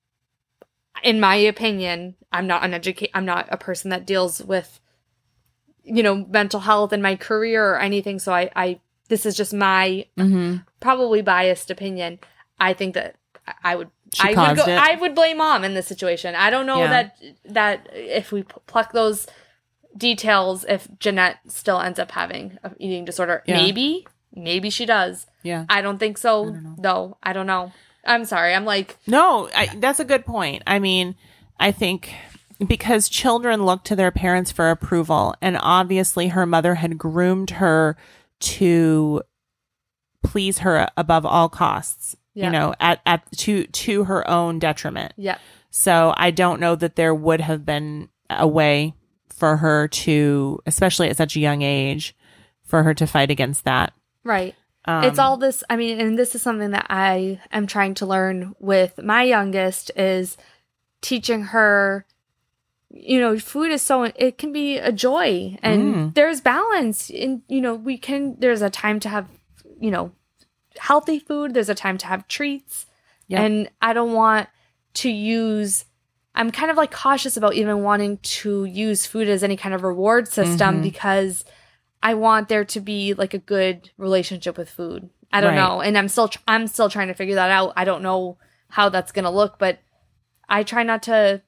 in my opinion, I'm not an educate, I'm not a person that deals with, you know, mental health in my career or anything. So I, I this is just my mm-hmm. probably biased opinion. I think that I would, She I caused would go, it. I would blame mom in this situation. I don't know Yeah. that, that if we pluck those details, if Jeanette still ends up having an eating disorder, Yeah. maybe, maybe she does. Yeah. I don't think so, I don't know. though. I don't know. I'm sorry. I'm like, No, I, that's a good point. I mean, I think because children look to their parents for approval, and obviously her mother had groomed her to please her above all costs, Yeah. you know, at, at to to her own detriment. yeah, So I don't know that there would have been a way for her to, especially at such a young age, for her to fight against that. right. Um, It's all this, I mean, and this is something that I am trying to learn with my youngest, is teaching her, you know, food is so, it can be a joy, and Mm. there's balance in, you know, we can, there's a time to have, you know, healthy food. There's a time to have treats. Yep. And I don't want to use, I'm kind of like cautious about even wanting to use food as any kind of reward system, Mhm. because I want there to be like a good relationship with food. I don't Right. know. And I'm still, tr- I'm still trying to figure that out. I don't know how that's going to look, but I try not to,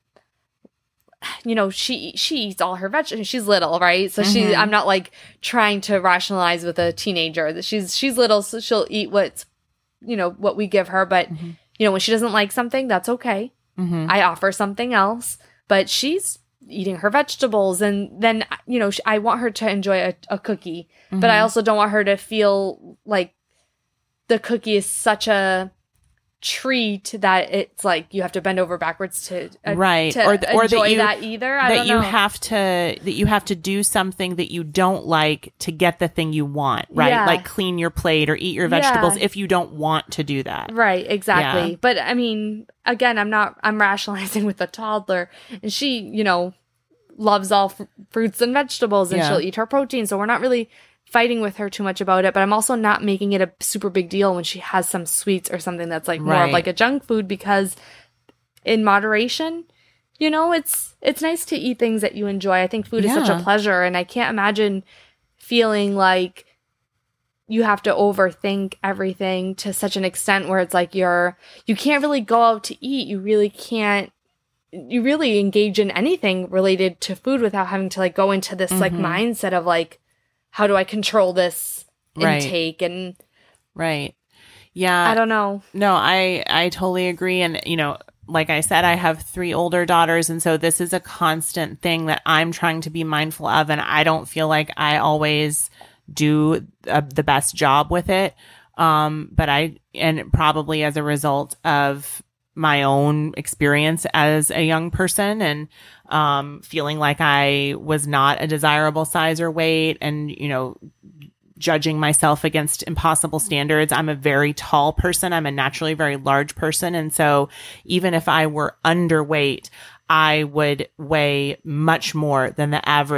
you know, she, she eats all her vegetables. She's little, right? So she, Mhm. I'm not like trying to rationalize with a teenager that she's, she's little, so she'll eat what's, you know, what we give her. But, Mhm. you know, when she doesn't like something, that's okay. Mhm. I offer something else, but she's eating her vegetables. And then, you know, sh- I want her to enjoy a, a cookie, but I Mhm. also don't want her to feel like the cookie is such a treat that it's like you have to bend over backwards to uh, Right. to Or th- or that enjoy you- that either. I that don't you know. have to that you have to do something that you don't like to get the thing you want, right? Yeah. Like clean your plate or eat your Yeah. vegetables if you don't want to do that. Right, exactly. Yeah. But I mean, again, I'm not, I'm rationalizing with a toddler, and she, you know, loves all fr- fruits and vegetables, and Yeah. she'll eat her protein. So we're not really fighting with her too much about it, but I'm also not making it a super big deal when she has some sweets or something that's like more of Right. like a junk food, because in moderation, you know, it's, it's nice to eat things that you enjoy. I think food is such Yeah. a pleasure, and I can't imagine feeling like you have to overthink everything to such an extent where it's like you're, you can't really go out to eat. You really can't, you really engage in anything related to food without having to like go into this like Mhm. mindset of like, how do I control this Right. intake? And Right. Yeah. I don't know. No, I I totally agree. And you know, like I said, I have three older daughters, and so this is a constant thing that I'm trying to be mindful of, and I don't feel like I always do uh, the best job with it. Um, but I, and probably as a result of my own experience as a young person, and um, feeling like I was not a desirable size or weight, and, you know, judging myself against impossible standards. I'm a very tall person. I'm a naturally very large person. And so even if I were underweight, I would weigh much more than the average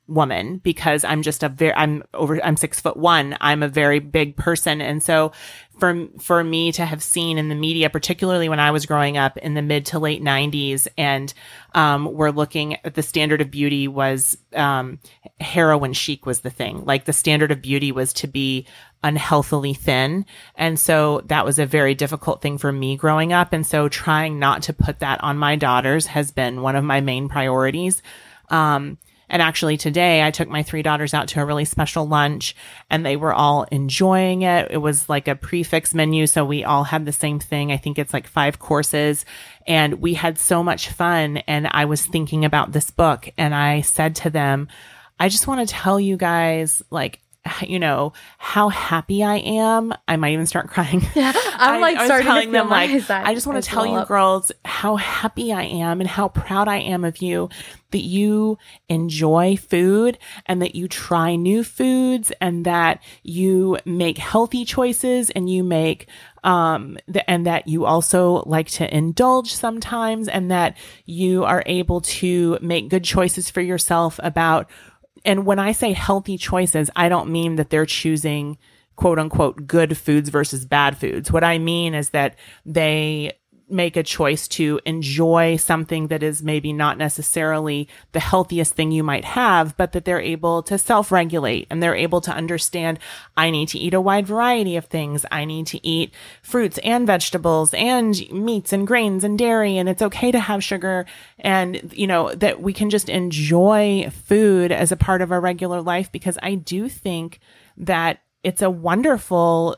woman because I'm just a very, I'm over, I'm six foot one. I'm a very big person. And so for, for me to have seen in the media, particularly when I was growing up in the mid to late nineties, and, um, we're looking at the standard of beauty was, um, heroin chic was the thing. Like the standard of beauty was to be unhealthily thin. And so that was a very difficult thing for me growing up. And so trying not to put that on my daughters has been one of my main priorities. Um, And actually today I took my three daughters out to a really special lunch and they were all enjoying it. It was like a prix fixe menu. So we all had the same thing. I think it's like five courses and we had so much fun. And I was thinking about this book and I said to them, I just want to tell you guys, like, you know, how happy I am. I might even start crying. Yeah, I'm like I, I starting telling to feel them like, eyes I just want to tell you up. girls how happy I am and how proud I am of you that you enjoy food and that you try new foods and that you make healthy choices and you make um, th- and that you also like to indulge sometimes and that you are able to make good choices for yourself about. And when I say healthy choices, I don't mean that they're choosing quote unquote good foods versus bad foods. What I mean is that they make a choice to enjoy something that is maybe not necessarily the healthiest thing you might have, but that they're able to self-regulate and they're able to understand, I need to eat a wide variety of things. I need to eat fruits and vegetables and meats and grains and dairy, and it's okay to have sugar. And, you know, that we can just enjoy food as a part of our regular life, because I do think that it's a wonderful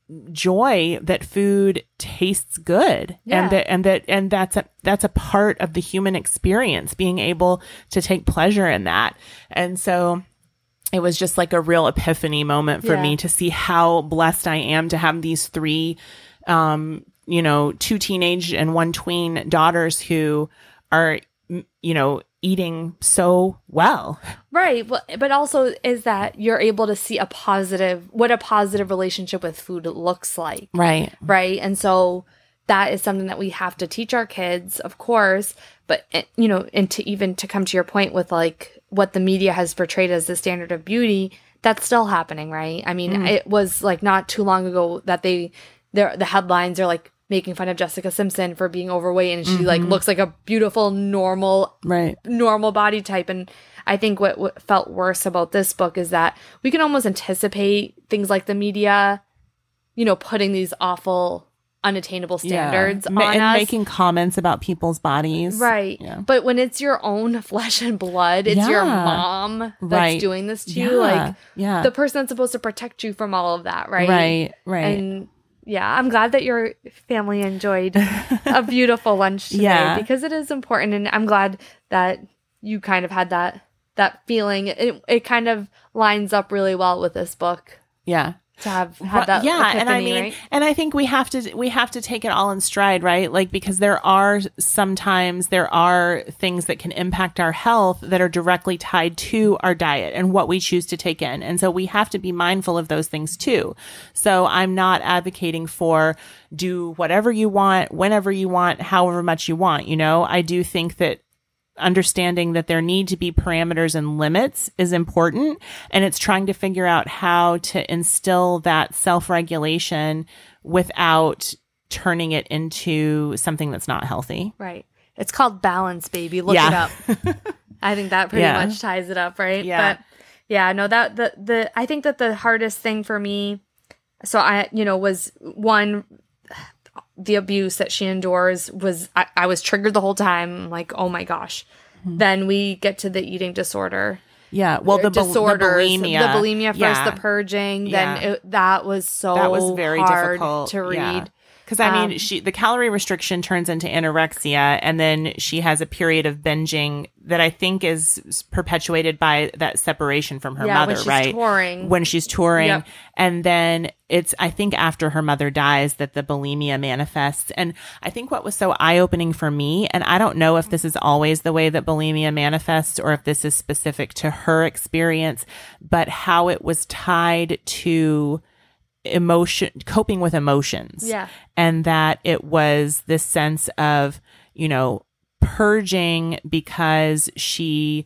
joy that food tastes good. Yeah. and that and that and that's a that's a part of the human experience, being able to take pleasure in that. And so it was just like a real epiphany moment for Yeah. me to see how blessed I am to have these three um you know two teenage and one tween daughters who are, you know, eating so well. Right. Well, but also is that you're able to see a positive, what a positive relationship with food looks like. Right. Right. And so that is something that we have to teach our kids, of course, but, you know, and to even to come to your point with like what the media has portrayed as the standard of beauty, that's still happening, right? I mean, mm. it was like not too long ago that they, the headlines are like, making fun of Jessica Simpson for being overweight and she mm-hmm. like looks like a beautiful normal right normal body type. And I think what, what felt worse about this book is that we can almost anticipate things like the media, you know, putting these awful unattainable standards yeah. Ma- on and us, making comments about people's bodies, right? Yeah. But when it's your own flesh and blood, it's yeah. your mom that's right. doing this to yeah. you, like yeah. the person that's supposed to protect you from all of that, right? Right, right. And yeah, I'm glad that your family enjoyed a beautiful lunch today yeah. because it is important, and I'm glad that you kind of had that that feeling. It it kind of lines up really well with this book. Yeah. To have had that yeah, epiphany, and I mean, right? and I think we have to we have to take it all in stride, right? Like, because there are sometimes there are things that can impact our health that are directly tied to our diet and what we choose to take in, and so we have to be mindful of those things too. So I'm not advocating for do whatever you want, whenever you want, however much you want. You know, I do think that understanding that there need to be parameters and limits is important. And it's trying to figure out how to instill that self-regulation without turning it into something that's not healthy. Right. It's called balance, baby. Look yeah. it up. I think that pretty yeah. much ties it up, right? Yeah. But yeah, no, that the the I think that the hardest thing for me, so I, you know, was one, the abuse that she endures was, I, I was triggered the whole time. I'm like, oh my gosh. Mm-hmm. Then we get to the eating disorder. Yeah. Well, the, disorders, the bulimia. The bulimia first, yeah. the purging. Yeah. Then it, that was so that was very hard difficult to read. Yeah. Because, I mean, Um, she the calorie restriction turns into anorexia, and then she has a period of binging that I think is perpetuated by that separation from her yeah, mother, when she's right? touring. When she's touring. Yep. And then it's, I think, after her mother dies that the bulimia manifests. And I think what was so eye-opening for me, and I don't know if this is always the way that bulimia manifests or if this is specific to her experience, but how it was tied to emotion, coping with emotions. Yeah. And that it was this sense of, you know, purging because she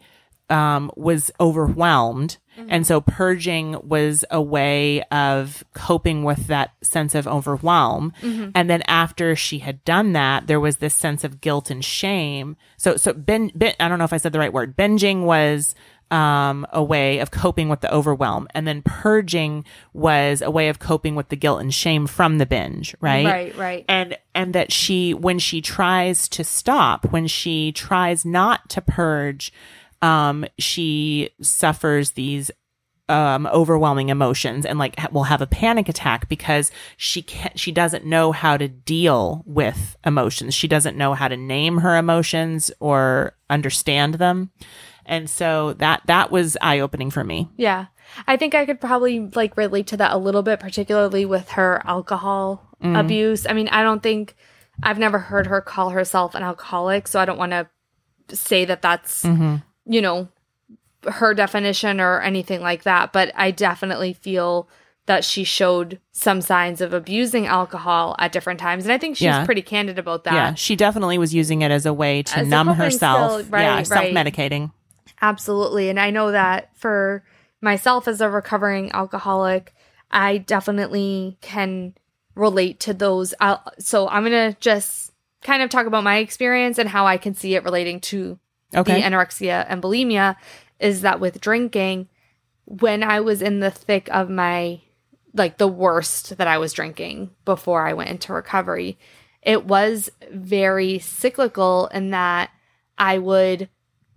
um, was overwhelmed. Mm-hmm. And so purging was a way of coping with that sense of overwhelm. Mm-hmm. And then after she had done that, there was this sense of guilt and shame. So, so bin, bin, I don't know if I said the right word. Binging was um, a way of coping with the overwhelm. And then purging was a way of coping with the guilt and shame from the binge, right? Right, right. And, and that she, when she tries to stop, when she tries not to purge, um, she suffers these um, overwhelming emotions and like ha- will have a panic attack because she can't, she doesn't know how to deal with emotions. She doesn't know how to name her emotions or understand them. And so that, that was eye-opening for me. Yeah. I think I could probably like relate to that a little bit, particularly with her alcohol mm. abuse. I mean, I don't think I've never heard her call herself an alcoholic, so I don't want to say that that's, mm-hmm. you know, her definition or anything like that. But I definitely feel that she showed some signs of abusing alcohol at different times. And I think she's yeah. pretty candid about that. Yeah, she definitely was using it as a way to as numb herself. Skill, right, yeah, right. self-medicating. Absolutely. And I know that for myself as a recovering alcoholic, I definitely can relate to those. I'll, so I'm going to just kind of talk about my experience and how I can see it relating to okay. the anorexia and bulimia, is that with drinking, when I was in the thick of my, like the worst that I was drinking before I went into recovery, it was very cyclical in that I would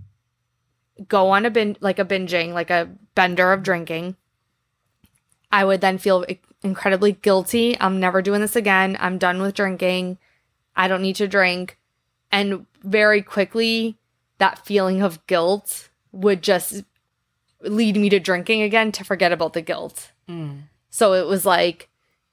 go on a bin, like a binging, like a bender of drinking. I would then feel incredibly guilty. I'm never doing this again. I'm done with drinking. I don't need to drink. And very quickly, that feeling of guilt would just lead me to drinking again to forget about the guilt. Mm. So it was like,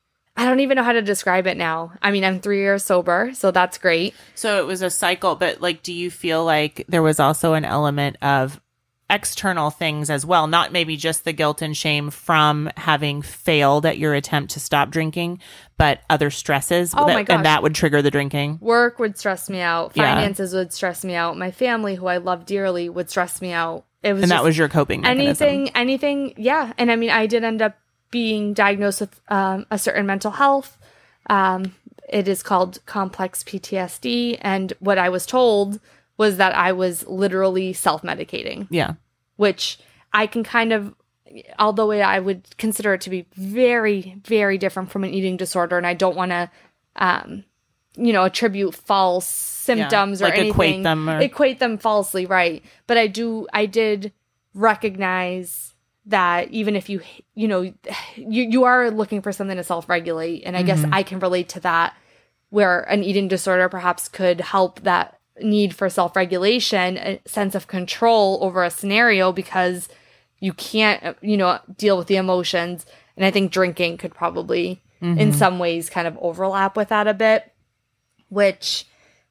I don't even know how to describe it now. I mean, I'm three years sober, so that's great. So it was a cycle, but like, do you feel like there was also an element of external things as well, not maybe just the guilt and shame from having failed at your attempt to stop drinking, but other stresses oh that, my gosh. and that would trigger the drinking? Work would stress me out. Finances yeah. would stress me out. My family, who I love dearly, would stress me out. It was and that was your coping mechanism. Anything, anything, yeah. And I mean, I did end up being diagnosed with um, a certain mental health. Um, it is called complex P T S D. And what I was told was that I was literally self-medicating. Yeah. Which I can kind of, although I would consider it to be very, very different from an eating disorder. And I don't want to, um, you know, attribute false symptoms yeah, like or anything. Equate them. Or... Equate them falsely, right. But I do, I did recognize that even if you, you know, you, you are looking for something to self-regulate. And I mm-hmm. guess I can relate to that, where an eating disorder perhaps could help that need for self-regulation, a sense of control over a scenario, because you can't, you know, deal with the emotions. And I think drinking could probably, mm-hmm. in some ways, kind of overlap with that a bit, which,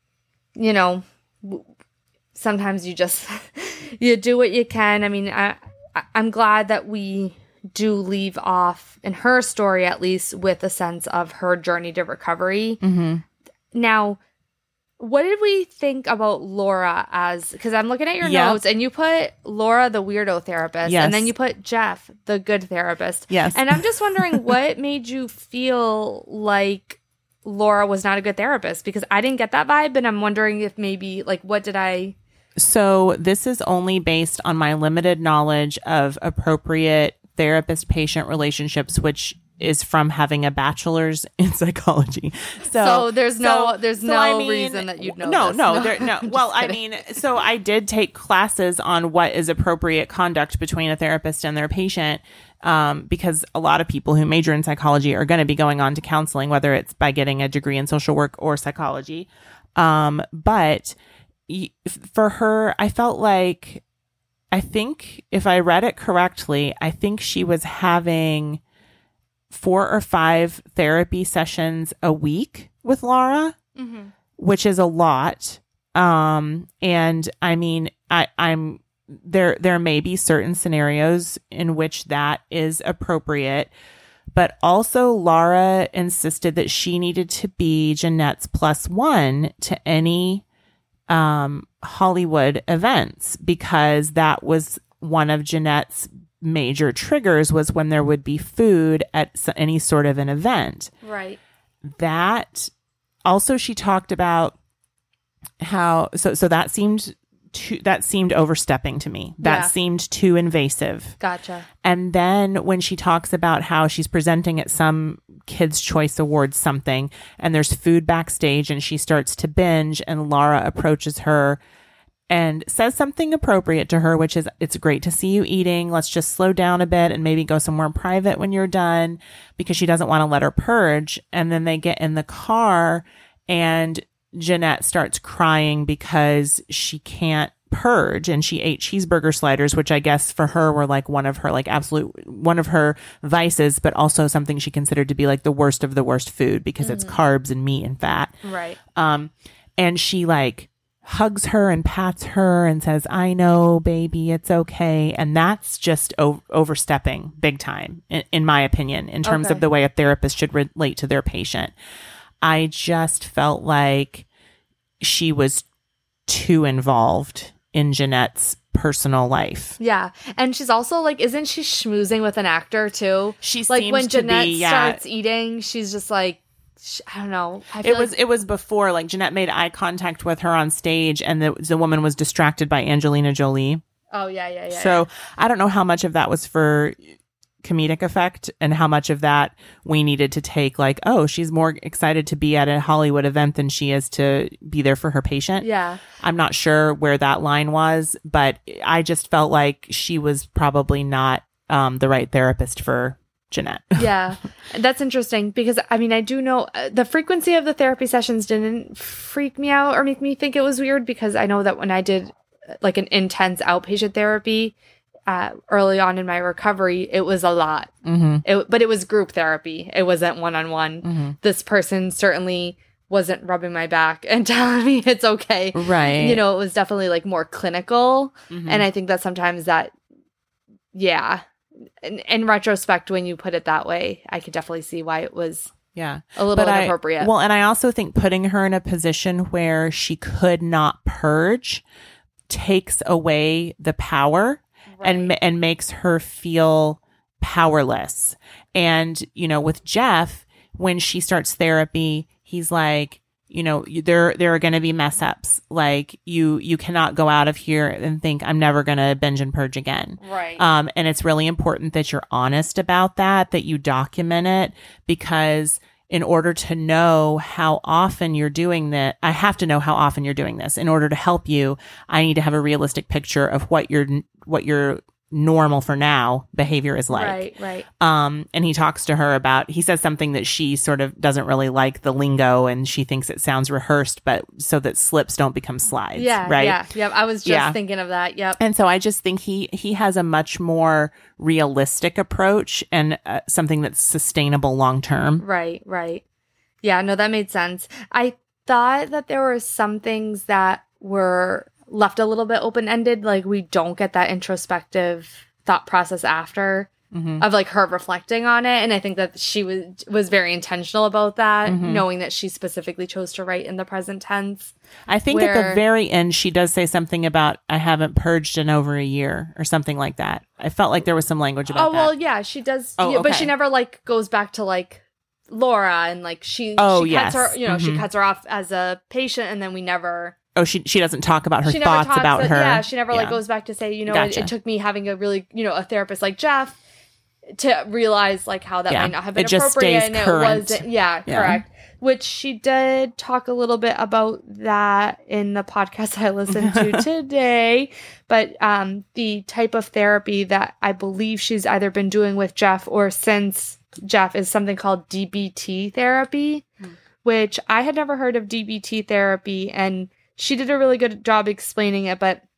you know, sometimes you just, you do what you can. I mean, I, I'm glad that we do leave off, in her story at least, with a sense of her journey to recovery. Mm-hmm. Now, what did we think about Laura as, because I'm looking at your yep. notes and you put Laura, the weirdo therapist, yes. and then you put Jeff, the good therapist. Yes. And I'm just wondering what made you feel like Laura was not a good therapist, because I didn't get that vibe. And I'm wondering if maybe, like, what did I... So this is only based on my limited knowledge of appropriate therapist-patient relationships, which is from having a bachelor's in psychology. So, so there's no so, there's so no I mean, reason that you'd know no this. no no there, no well I mean, so I did take classes on what is appropriate conduct between a therapist and their patient, um, because a lot of people who major in psychology are going to be going on to counseling, whether it's by getting a degree in social work or psychology. Um, but for her, I felt like, I think if I read it correctly, I think she was having four or five therapy sessions a week with Laura, mm-hmm. which is a lot. Um, and I mean, I, I'm there, there may be certain scenarios in which that is appropriate, but also Laura insisted that she needed to be Jeanette's plus one to any um, Hollywood events, because that was one of Jeanette's major triggers, was when there would be food at s- any sort of an event. Right. That also, she talked about how, so, so that seemed too, that seemed overstepping to me. That Yeah. seemed too invasive. Gotcha. And then when she talks about how she's presenting at some Kids' Choice Awards something, and there's food backstage, and she starts to binge, and Laura approaches her and says something appropriate to her, which is, it's great to see you eating. Let's just slow down a bit and maybe go somewhere private when you're done, because she doesn't want to let her purge. And then they get in the car, and Jeanette starts crying because she can't purge, and she ate cheeseburger sliders, which I guess for her were like one of her like absolute one of her vices, but also something she considered to be like the worst of the worst food, because mm-hmm. it's carbs and meat and fat. Right. Um, and she like hugs her and pats her and says, "I know, baby, it's okay." And that's just o- overstepping big time, in, in my opinion, in terms Okay. of the way a therapist should relate to their patient. I just felt like she was too involved in Jeanette's personal life. Yeah. And she's also like, isn't she schmoozing with an actor too? She like seems when to Jeanette be, yeah. starts eating, she's just like, sh- I don't know. I feel It was like- it was before, like Jeanette made eye contact with her on stage, and the, the woman was distracted by Angelina Jolie. Oh, yeah, yeah, yeah. So yeah. I don't know how much of that was for comedic effect, and how much of that we needed to take like, oh, she's more excited to be at a Hollywood event than she is to be there for her patient. Yeah. I'm not sure where that line was, but I just felt like she was probably not um, the right therapist for Jeanette. Yeah. That's interesting, because I mean, I do know uh, the frequency of the therapy sessions didn't freak me out or make me think it was weird, because I know that when I did uh, like an intense outpatient therapy uh, early on in my recovery, it was a lot. Mm-hmm. It, but it was group therapy. It wasn't one-on-one. Mm-hmm. This person certainly wasn't rubbing my back and telling me it's okay. Right. You know, it was definitely like more clinical. Mm-hmm. And I think that sometimes that, yeah, in, in retrospect, when you put it that way, I could definitely see why it was Yeah. a little But I- inappropriate. well, and I also think putting her in a position where she could not purge takes away the power and ma- and makes her feel powerless. And, you know, with Jeff, when she starts therapy, he's like, you know, you, there there are going to be mess ups. Like you you cannot go out of here and think, I'm never going to binge and purge again. Right. Um, and it's really important that you're honest about that, that you document it, because in order to know how often you're doing that, I have to know how often you're doing this. In order to help you, I need to have a realistic picture of what your what your normal for now behavior is like. Right, right. Um, and he talks to her about, he says something that she sort of doesn't really like the lingo, and she thinks it sounds rehearsed, but so that slips don't become slides. Yeah, right. yeah, yeah. I was just Yeah. thinking of that. Yep. And so I just think he he has a much more realistic approach, and uh, something that's sustainable long term. Right, right. Yeah, no, that made sense. I thought that there were some things that were left a little bit open-ended, like we don't get that introspective thought process after Mm-hmm. of like her reflecting on it. And I think that she was was very intentional about that, Mhm. knowing that she specifically chose to write in the present tense. I think at the Where- very end, she does say something about, I haven't purged in over a year, or something like that. I felt like there was some language about Oh, well, that. yeah, she does. Oh, yeah, But she okay. never like goes back to like Laura, and like she, Oh, she yes. cuts her, you know, she Mhm. cuts her off as a patient, and then we never Oh, she she doesn't talk about her she never thoughts talks about a- her. Yeah, she never like Yeah. goes back to say, you know, Gotcha. it, it took me having a really, you know, a therapist like Jeff to realize like how that Yeah. might not have been It just appropriate, stays and current. it wasn't. Yeah, Yeah. correct. Which she did talk a little bit about that in the podcast I listened to today. But um, the type of therapy that I believe she's either been doing with Jeff or since Jeff is something called D B T therapy, Hmm. which I had never heard of D B T therapy, and she did a really good job explaining it, but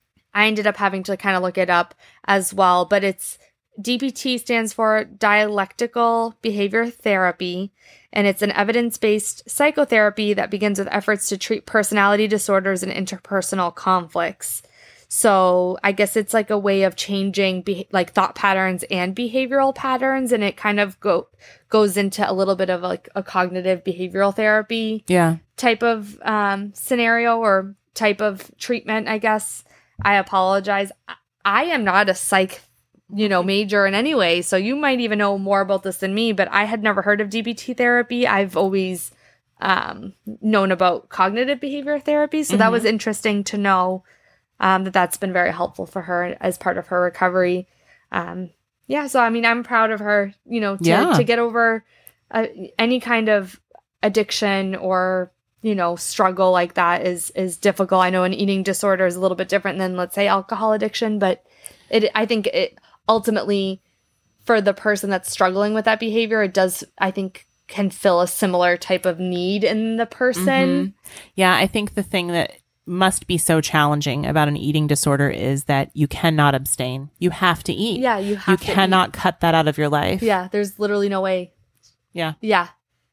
I ended up having to kind of look it up as well. But it's D B T stands for Dialectical Behavior Therapy, and it's an evidence-based psychotherapy that begins with efforts to treat personality disorders and interpersonal conflicts. So I guess it's like a way of changing be- like thought patterns and behavioral patterns, and it kind of go goes into a little bit of like a cognitive behavioral therapy Yeah. type of um, scenario or type of treatment, I guess. I apologize. I am not a psych, you know, major in any way, so you might even know more about this than me, but I had never heard of D B T therapy. I've always um, known about cognitive behavior therapy, so mm-hmm. that was interesting to know um, that that's been very helpful for her as part of her recovery. Um, yeah, so I mean, I'm proud of her, you know, to, yeah. to get over uh, any kind of addiction or, you know, struggle like that is is difficult. I know an eating disorder is a little bit different than, let's say, alcohol addiction, but it I think it ultimately, for the person that's struggling with that behavior, it does, I think, can fill a similar type of need in the person. Mm-hmm. Yeah, I think the thing that must be so challenging about an eating disorder is that you cannot abstain. You have to eat. Yeah, you have you to cannot eat. cut that out of your life. Yeah, there's literally no way. Yeah. Yeah.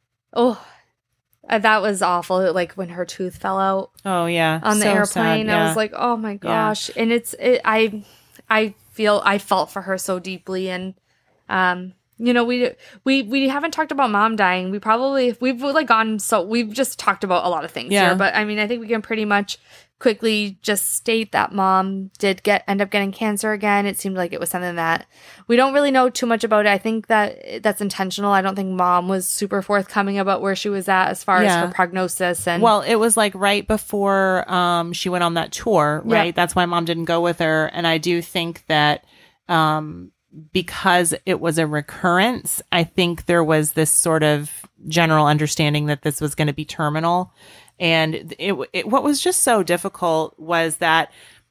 Oh, uh, that was awful. Like when her tooth fell out. Oh, yeah. On the so airplane. sad. Yeah. I was like, oh my gosh. Yeah. And it's, it, I, I feel, I felt for her so deeply. And, um, you know, we, we, we haven't talked about mom dying. We probably, we've like gone, so we've just talked about a lot of things yeah. here, but I mean, I think we can pretty much quickly just state that mom did get, end up getting cancer again. It seemed like it was something that we don't really know too much about it. I think that that's intentional. I don't think mom was super forthcoming about where she was at as far yeah. as her prognosis. And well, it was like right before um, she went on that tour, right? Yeah. That's why mom didn't go with her. And I do think that, um, because it was a recurrence, I think there was this sort of general understanding that this was going to be terminal. And it, it, what was just so difficult was that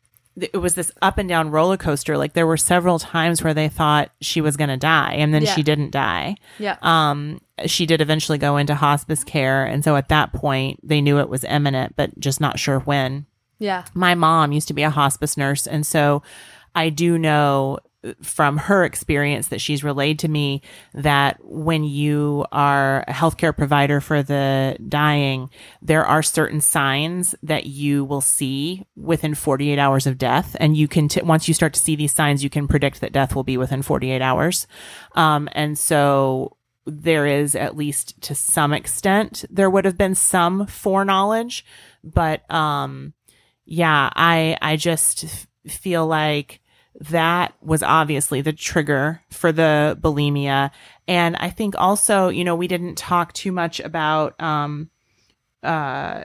it was this up and down roller coaster. Like there were several times where they thought she was going to die, and then yeah. she didn't die. Yeah. Um, she did eventually go into hospice care. And so at that point they knew it was imminent, but just not sure when. Yeah. My mom used to be a hospice nurse. And so I do know from her experience that she's relayed to me that when you are a healthcare provider for the dying, there are certain signs that you will see within forty-eight hours of death. And you can, t- once you start to see these signs, you can predict that death will be within forty-eight hours. Um, and so there is, at least to some extent, there would have been some foreknowledge, but, um, yeah, I, I just f- feel like that was obviously the trigger for the bulimia. And I think also, you know, we didn't talk too much about, um, uh,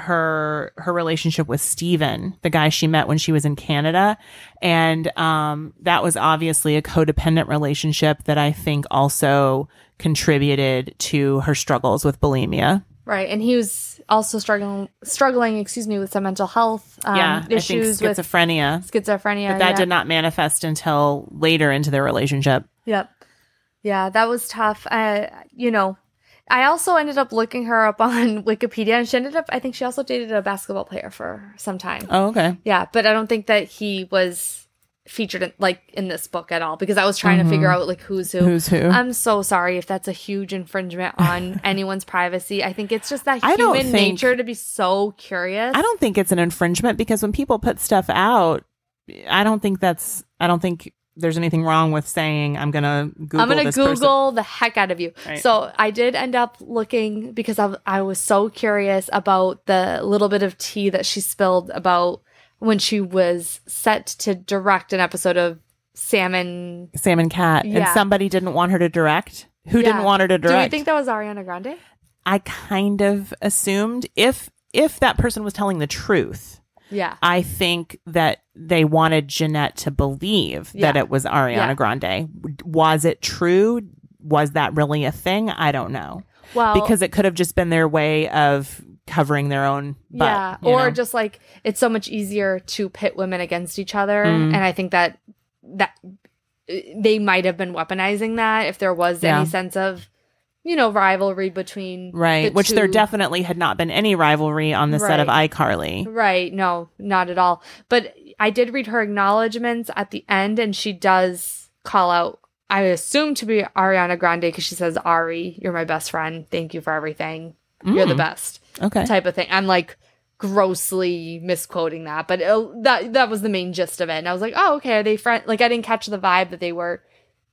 her, her relationship with Steven, the guy she met when she was in Canada. And, um, that was obviously a codependent relationship that I think also contributed to her struggles with bulimia. Right. And he was also struggling, struggling, excuse me, with some mental health um, yeah, issues. I think schizophrenia. With schizophrenia. But that yeah. did not manifest until later into their relationship. Yep. Yeah, that was tough. Uh, you know, I also ended up looking her up on Wikipedia, and she ended up, I think she also dated a basketball player for some time. Oh, okay. Yeah, but I don't think that he was featured in, like in this book at all, because I was trying mm-hmm. to figure out like who's who. Who's who? I'm so sorry if that's a huge infringement on anyone's privacy. I think it's just that I human think, nature to be so curious. I don't think it's an infringement, because when people put stuff out, I don't think that's, I don't think there's anything wrong with saying, I'm going to Google I'm going to this Google person. the heck out of you. Right. So I did end up looking, because I, I was so curious about the little bit of tea that she spilled about when she was set to direct an episode of Salmon Salmon Cat, yeah. and somebody didn't want her to direct. Who yeah. didn't want her to direct? Do you think that was Ariana Grande? I kind of assumed if if that person was telling the truth. Yeah. I think that they wanted Jeanette to believe yeah. that it was Ariana yeah. Grande. Was it true? Was that really a thing? I don't know. Well, because it could have just been their way of covering their own butt. Yeah. Or know? just like, it's so much easier to pit women against each other. Mm. And I think that that they might have been weaponizing that if there was yeah. any sense of, you know, rivalry between right, the which two. There definitely had not been any rivalry on the right. set of iCarly. Right, no, not at all. But I did read her acknowledgments at the end, and she does call out, I assume to be Ariana Grande, because she says, Ari, you're my best friend. Thank you for everything. Mm. You're the best. Okay, type of thing. I'm like grossly misquoting that, but it, that that was the main gist of it. And I was like, oh, okay, are they friend? Like, I didn't catch the vibe that they were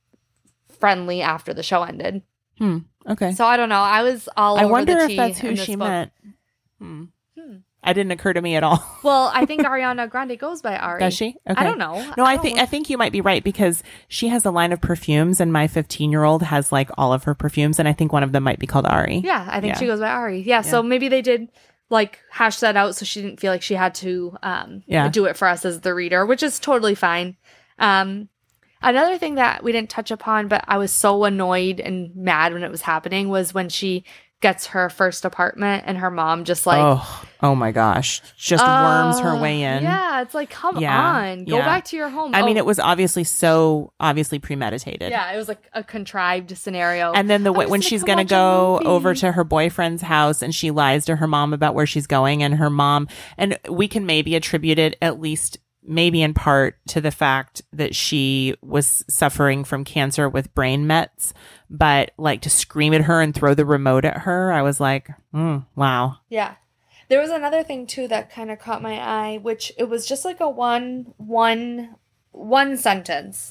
friendly after the show ended. Hmm. Okay. So I don't know. I was all I over wonder the if tea that's who in this she book. meant. Hmm. Hmm. I didn't occur to me at all. Well, I think Ariana Grande goes by Ari. Does she? Okay. I don't know. No, I, I I think know. I think you might be right because she has a line of perfumes, and my fifteen-year-old has like all of her perfumes, and I think one of them might be called Ari. Yeah, I think Yeah. she goes by Ari. Yeah, so maybe they did like hash that out so she didn't feel like she had to um, Yeah. do it for us as the reader, which is totally fine. Um, another thing that we didn't touch upon, but I was so annoyed and mad when it was happening, was when she gets her first apartment and her mom just like oh, oh my gosh, just uh, worms her way in. Yeah, it's like, come Yeah, on, go yeah. back to your home. I mean, Oh, it was obviously so obviously premeditated. yeah, it was like a contrived scenario. And then the I way was when like, she's come gonna watch a go movie. over to her boyfriend's house and she lies to her mom about where she's going, and her mom, and we can maybe attribute it at least maybe in part to the fact that she was suffering from cancer with brain mets, but like to scream at her and throw the remote at her, I was like, mm, wow. Yeah. There was another thing too that kind of caught my eye, which it was just like a one one one sentence.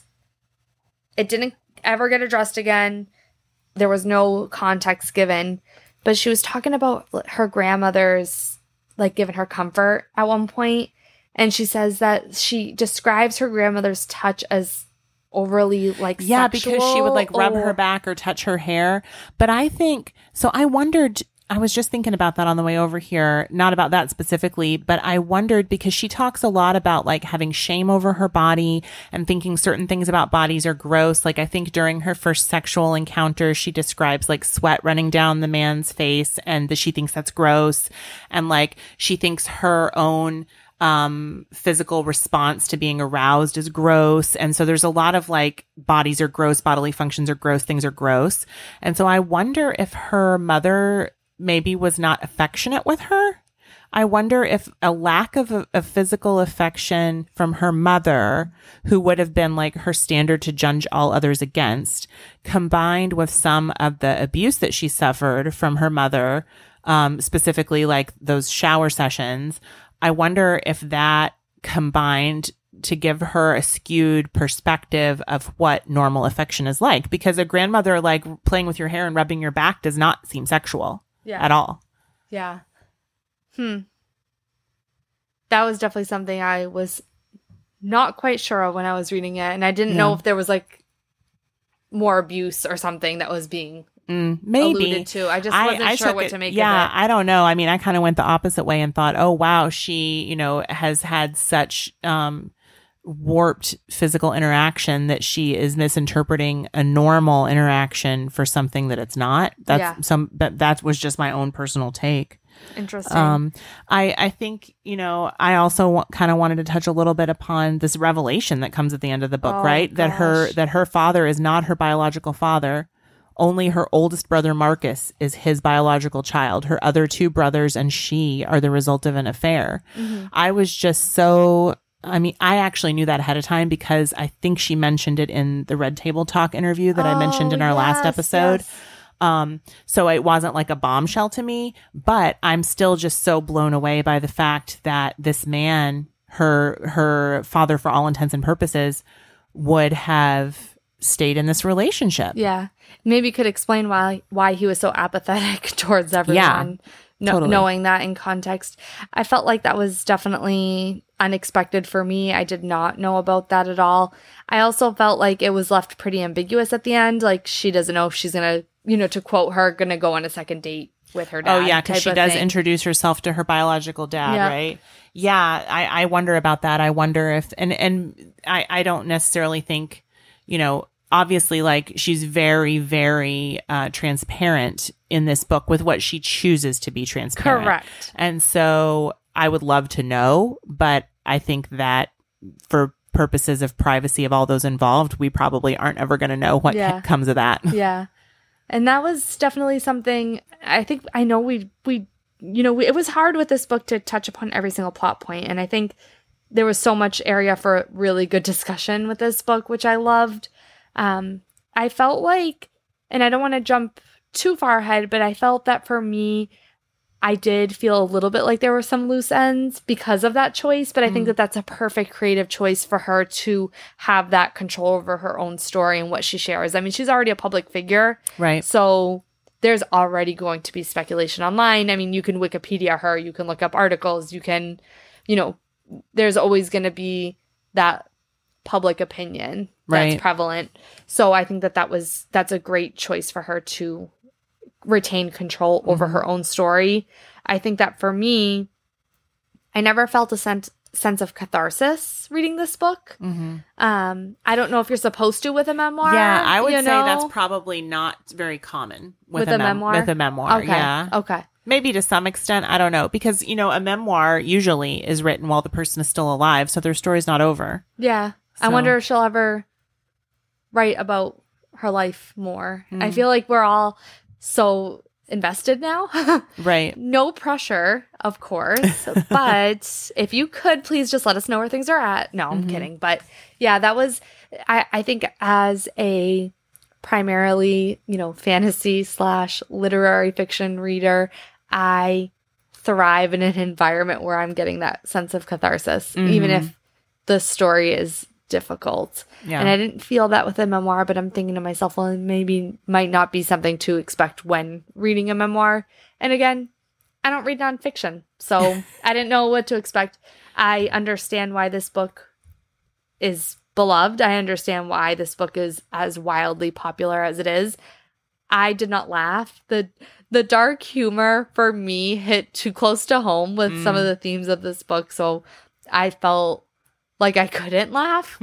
It didn't ever get addressed again. There was no context given, but she was talking about her grandmother's like giving her comfort at one point, and she says that she describes her grandmother's touch as overly like Yeah, because she would like rub sexual her or- back or touch her hair. But I think, so I wondered, I was just thinking about that on the way over here, not about that specifically, but I wondered because she talks a lot about like having shame over her body and thinking certain things about bodies are gross. Like I think during her first sexual encounter, she describes like sweat running down the man's face and that she thinks that's gross. And like she thinks her own um physical response to being aroused is gross, and so there's a lot of like bodies are gross, bodily functions are gross, things are gross. And so I wonder if her mother maybe was not affectionate with her. I wonder if a lack of a, a physical affection from her mother, who would have been like her standard to judge all others against, combined with some of the abuse that she suffered from her mother, um specifically like those shower sessions, I wonder if that combined to give her a skewed perspective of what normal affection is like, because a grandmother like playing with your hair and rubbing your back does not seem sexual Yeah. at all. Yeah. Hmm. That was definitely something I was not quite sure of when I was reading it, and I didn't know Yeah. if there was like more abuse or something that was being Mm, maybe. alluded to. I just wasn't sure took what it- to make yeah, of it. I don't know. I mean, I kind of went the opposite way and thought, oh, wow, she, you know, has had such um, warped physical interaction that she is misinterpreting a normal interaction for something that it's not. That's Yeah. some, that, that was just my own personal take. Interesting. Um, I, I think, you know, I also w- kind of wanted to touch a little bit upon this revelation that comes at the end of the book, Oh, right? That her, gosh. that her father is not her biological father. Only her oldest brother, Marcus, is his biological child. Her other two brothers and she are the result of an affair. Mm-hmm. I was just so, I mean, I actually knew that ahead of time because I think she mentioned it in the Red Table Talk interview that I mentioned in our last yes, episode. yes. Um, so it wasn't like a bombshell to me, but I'm still just so blown away by the fact that this man, her, her father for all intents and purposes, would have stayed in this relationship. Yeah. Maybe could explain why why he was so apathetic towards everyone. No, totally. Knowing that in context. I felt like that was definitely unexpected for me. I did not know about that at all. I also felt like it was left pretty ambiguous at the end. Like she doesn't know if she's going to, you know, to quote her, going to go on a second date with her dad. Oh yeah, because type she of does thing. introduce herself to her biological dad, Yeah. right? Yeah, I, I wonder about that. I wonder if, and and I, I don't necessarily think, you know, obviously, like she's very, very uh, transparent in this book with what she chooses to be transparent. Correct. And so I would love to know, but I think that for purposes of privacy of all those involved, we probably aren't ever going to know what Yeah. comes of that. Yeah. And that was definitely something I think I know we, we, you know, we, it was hard with this book to touch upon every single plot point. And I think there was so much area for really good discussion with this book, which I loved. Um, I felt like, and I don't want to jump too far ahead, but I felt that for me, I did feel a little bit like there were some loose ends because of that choice, but I think that that's a perfect creative choice for her to have that control over her own story and what she shares. I mean, she's already a public figure. Right. So there's already going to be speculation online. I mean, you can Wikipedia her, you can look up articles, you can, you know, there's always going to be that public opinion that's right. prevalent. So I think that that was, that's a great choice for her to retain control over mm-hmm. her own story. I think that for me, I never felt a sense sense of catharsis reading this book. Mm-hmm. Um, I don't know if you're supposed to with a memoir. Yeah, I would you say know? that's probably not very common with, with a, a mem- memoir. With a memoir, okay. yeah. Okay. Maybe to some extent, I don't know. Because, you know, a memoir usually is written while the person is still alive, so their story's not over. Yeah. So. I wonder if she'll ever write about her life more. Mm. I feel like we're all so invested now. Right. No pressure, of course. But if you could, please just let us know where things are at. No, I'm mm-hmm. kidding. But yeah, that was, I, I think as a primarily, you know, fantasy slash literary fiction reader, I thrive in an environment where I'm getting that sense of catharsis, mm-hmm. even if the story is difficult. Yeah. And I didn't feel that with a memoir, but I'm thinking to myself, well, maybe might not be something to expect when reading a memoir. And again, I don't read nonfiction, so I didn't know what to expect. I understand why this book is beloved. I understand why this book is as wildly popular as it is. I did not laugh. The the dark humor for me hit too close to home with mm. some of the themes of this book, so I felt like I couldn't laugh,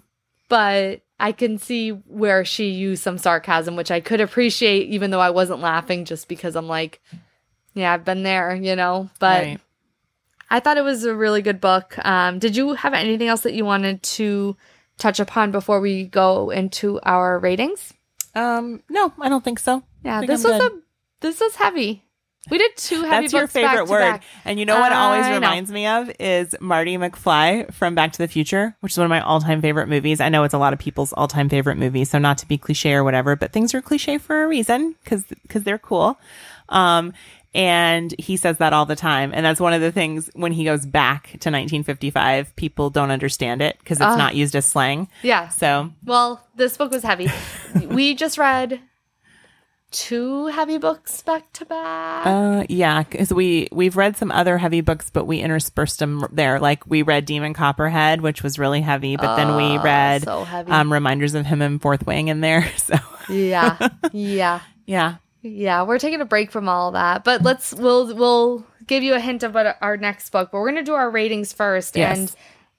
but I can see where she used some sarcasm, which I could appreciate, even though I wasn't laughing, just because I'm like, yeah, I've been there, you know, but right. I thought it was a really good book. Um, did you have anything else that you wanted to touch upon before we go into our ratings? Um, no, I don't think so. Yeah, this was good. a, this was heavy. We did two heavy That's your books favorite back to word. back. And you know what it always I reminds know. me of is Marty McFly from Back to the Future, which is one of my all-time favorite movies. I know it's a lot of people's all-time favorite movie, so not to be cliche or whatever, but things are cliche for a reason because because they're cool. Um, and he says that all the time. And that's one of the things when he goes back to nineteen fifty-five, people don't understand it because it's uh, not used as slang. Yeah. So, well, this book was heavy. We just read two heavy books back to back. Uh, yeah, because we we've read some other heavy books, but we interspersed them there. Like we read Demon Copperhead, which was really heavy, but oh, then we read so heavy. um Reminders of Him in Fourth Wing in there. So yeah, yeah, yeah, yeah. We're taking a break from all of that, but let's we'll we'll give you a hint of what our next book. But we're gonna do our ratings first, yes. and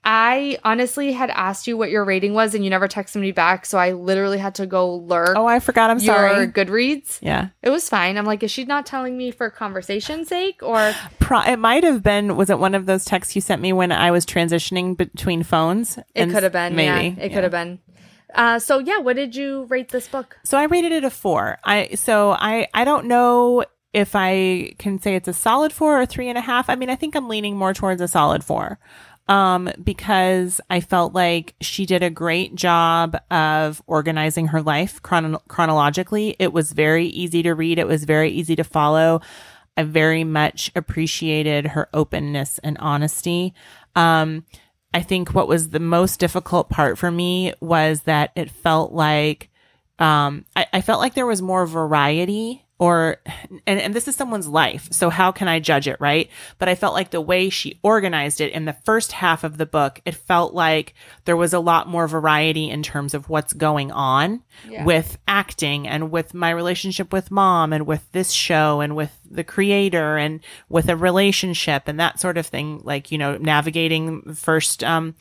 I honestly had asked you what your rating was, and you never texted me back, so I literally had to go lurk. Oh, I forgot. I'm your sorry. Goodreads. Yeah, it was fine. I'm like, is she not telling me for conversation's sake, or Pro- it might have been? Was it one of those texts you sent me when I was transitioning between phones? It could have been. Maybe yeah, it yeah. could have been. Uh, so yeah, what did you rate this book? So I rated it a four. I so I I don't know if I can say it's a solid four or three and a half. I mean, I think I'm leaning more towards a solid four. Um, because I felt like she did a great job of organizing her life chron- chronologically. It was very easy to read. It was very easy to follow. I very much appreciated her openness and honesty. Um, I think what was the most difficult part for me was that it felt like, um, I, I felt like there was more variety. Or, and, and this is someone's life, so how can I judge it, right? But I felt like the way she organized it in the first half of the book, it felt like there was a lot more variety in terms of what's going on yeah. with acting and with my relationship with mom and with this show and with the creator and with a relationship and that sort of thing, like, you know, navigating first, um,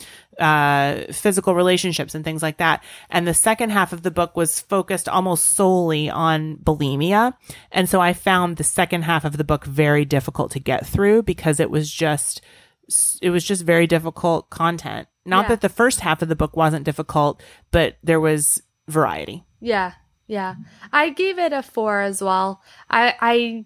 uh, physical relationships and things like that. And the second half of the book was focused almost solely on bulimia. And so I found the second half of the book very difficult to get through because it was just, it was just very difficult content. Not yeah. that the first half of the book wasn't difficult, but there was variety. Yeah. Yeah. I gave it a four as well. I, I,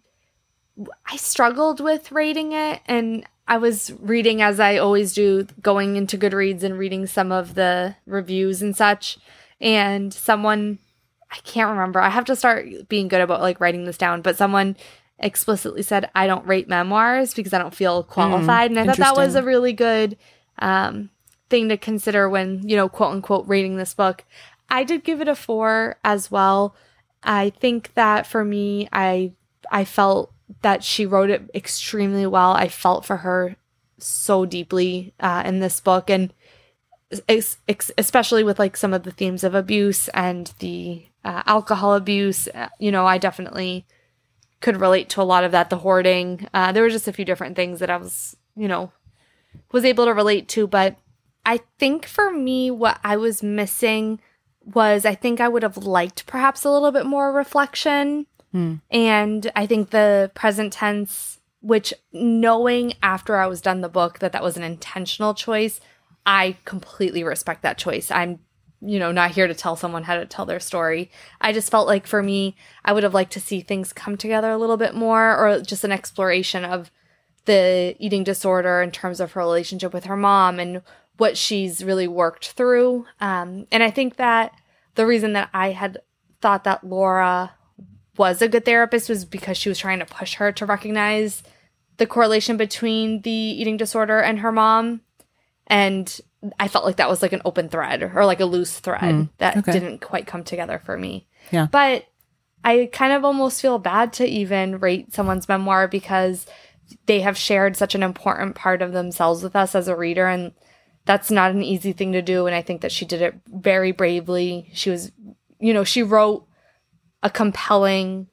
I struggled with rating it, and I was reading, as I always do, going into Goodreads and reading some of the reviews and such. And someone, I can't remember, I have to start being good about like writing this down, but someone explicitly said, I don't rate memoirs because I don't feel qualified. Mm, and I thought that was a really good um, thing to consider when, you know, quote unquote, rating this book. I did give it a four as well. I think that for me, I I felt that she wrote it extremely well. I felt for her so deeply uh, in this book, and ex- ex- especially with like some of the themes of abuse and the uh, alcohol abuse. Uh, you know, I definitely could relate to a lot of that. The hoarding. Uh, there were just a few different things that I was, you know, was able to relate to. But I think for me, what I was missing was I think I would have liked perhaps a little bit more reflection. Hmm. And I think the present tense, which knowing after I was done the book that that was an intentional choice, I completely respect that choice. I'm, you know, not here to tell someone how to tell their story. I just felt like for me, I would have liked to see things come together a little bit more, or just an exploration of the eating disorder in terms of her relationship with her mom and what she's really worked through. Um, and I think that the reason that I had thought that Laura was a good therapist was because she was trying to push her to recognize the correlation between the eating disorder and her mom. And I felt like that was like an open thread or like a loose thread mm, that okay. didn't quite come together for me. Yeah. But I kind of almost feel bad to even rate someone's memoir because they have shared such an important part of themselves with us as a reader. And that's not an easy thing to do. And I think that she did it very bravely. She was, you know, she wrote a compelling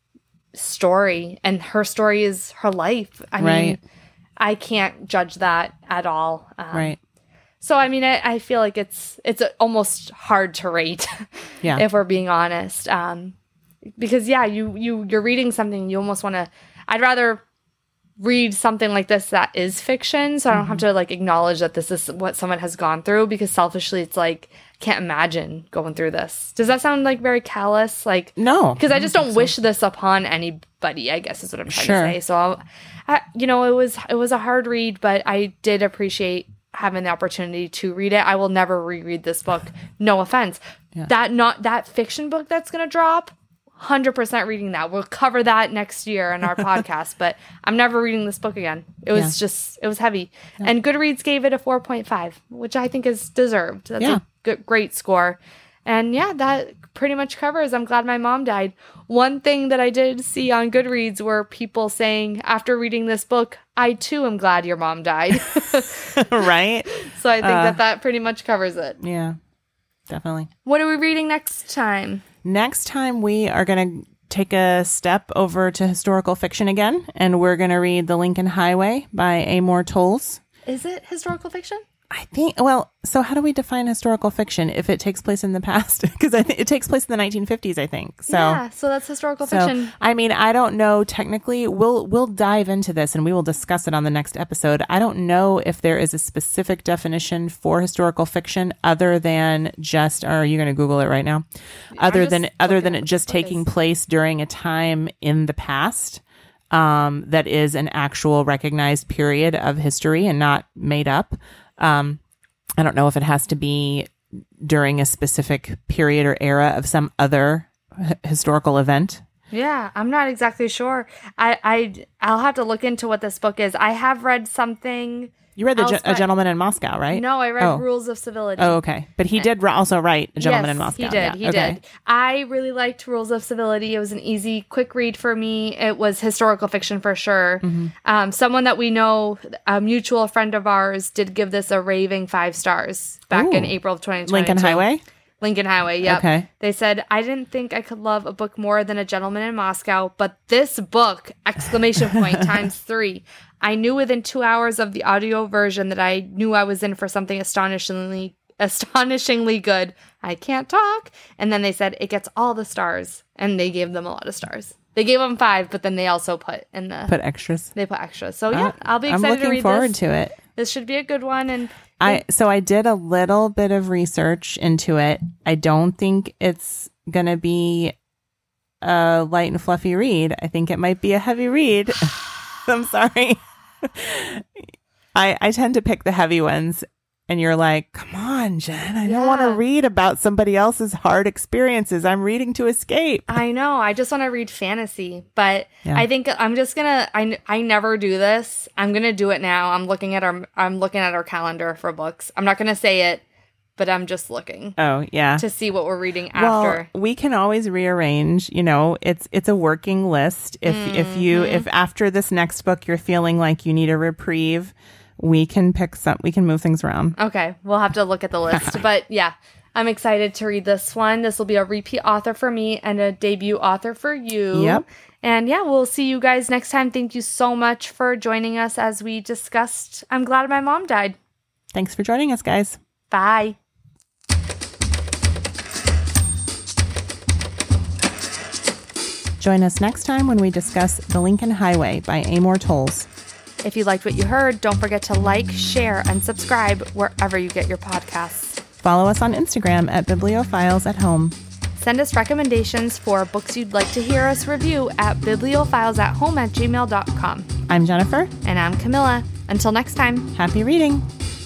story, and her story is her life. I right. mean, I can't judge that at all. Um, right. So, I mean, I, I feel like it's it's almost hard to rate, yeah. if we're being honest. Um, because, yeah, you, you, you're reading something, you almost want to, I'd rather read something like this that is fiction, so I don't mm-hmm. have to, like, acknowledge that this is what someone has gone through, because selfishly it's like, can't imagine going through this. Does that sound, like, very callous? Like, no. Because I just don't, don't wish so. this upon anybody, I guess is what I'm trying sure. to say. So, I'll, I, you know, it was it was a hard read, but I did appreciate having the opportunity to read it. I will never reread this book. No offense. Yeah. That not that fiction book that's going to drop, one hundred percent reading that. We'll cover that next year in our podcast, but I'm never reading this book again. It was yeah. just, it was heavy. Yeah. And Goodreads gave it a four point five, which I think is deserved. That's yeah. a good, great score. And yeah, that pretty much covers I'm glad my mom died. One thing that I did see on Goodreads were people saying, after reading this book, I too am glad your mom died. Right? So I think uh, that that pretty much covers it. Yeah, definitely. What are we reading next time? Next time we are going to take a step over to historical fiction again, and we're going to read The Lincoln Highway by Amor Towles. Is it historical fiction? I think, well, so how do we define historical fiction if it takes place in the past? Because I think it takes place in the nineteen fifties, I think. So, yeah, so that's historical so, fiction. I mean, I don't know technically. We'll we'll dive into this and we will discuss it on the next episode. I don't know if there is a specific definition for historical fiction other than just, or are you going to Google it right now? Other than other than it just taking place during a time in the past. Um, that is an actual recognized period of history and not made up. Um, I don't know if it has to be during a specific period or era of some other h- historical event. Yeah, I'm not exactly sure. I, I, I'll have to look into what this book is. I have read something. You read the ge- A Gentleman in Moscow, right? No, I read oh. Rules of Civility. Oh, okay. But he did also write A Gentleman yes, in Moscow. he did. Yeah. He okay. did. I really liked Rules of Civility. It was an easy, quick read for me. It was historical fiction for sure. Mm-hmm. Um, someone that we know, a mutual friend of ours, did give this a raving five stars back Ooh. in April of twenty twenty-two. Lincoln Highway? Lincoln Highway, yep. Okay. They said, I didn't think I could love a book more than A Gentleman in Moscow, but this book, exclamation point, times three. I knew within two hours of the audio version that I knew I was in for something astonishingly, astonishingly good. I can't talk. And then they said, it gets all the stars. And they gave them a lot of stars. They gave them five, but then they also put in the... Put extras. They put extras. So yeah, uh, I'll be excited to read this. I'm looking forward to it. This should be a good one. And I so I did a little bit of research into it. I don't think it's going to be a light and fluffy read. I think it might be a heavy read. I'm sorry. I I tend to pick the heavy ones. And you're like, come on, Jen, I yeah. don't want to read about somebody else's hard experiences. I'm reading to escape. I know. I just want to read fantasy. But yeah. I think I'm just going to, I I never do this. I'm going to do it now. I'm looking at our, I'm looking at our calendar for books. I'm not going to say it, but I'm just looking Oh, yeah. to see what we're reading after. Well, we can always rearrange, you know, it's it's a working list. If mm-hmm. if you if after this next book you're feeling like you need a reprieve, we can pick some we can move things around. Okay, we'll have to look at the list. But yeah, I'm excited to read this one. This will be a repeat author for me and a debut author for you. Yep. And yeah, we'll see you guys next time. Thank you so much for joining us as we discussed I'm Glad My Mom Died. Thanks for joining us, guys. Bye. Join us next time when we discuss The Lincoln Highway by Amor Towles. If you liked what you heard, don't forget to like, share, and subscribe wherever you get your podcasts. Follow us on Instagram at Bibliophiles at Home. Send us recommendations for books you'd like to hear us review at bibliophilesatHome at gmail dot com. I'm Jennifer. And I'm Camilla. Until next time. Happy reading.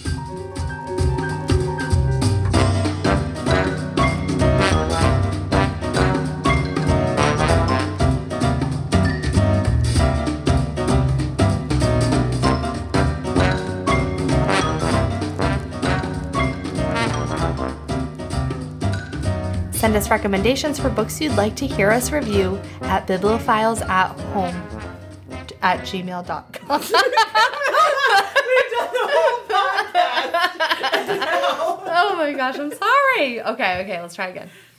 Send us recommendations for books you'd like to hear us review at bibliophiles at home at gmail dot com. We've done the whole podcast. Oh my gosh, I'm sorry. Okay, okay, let's try again.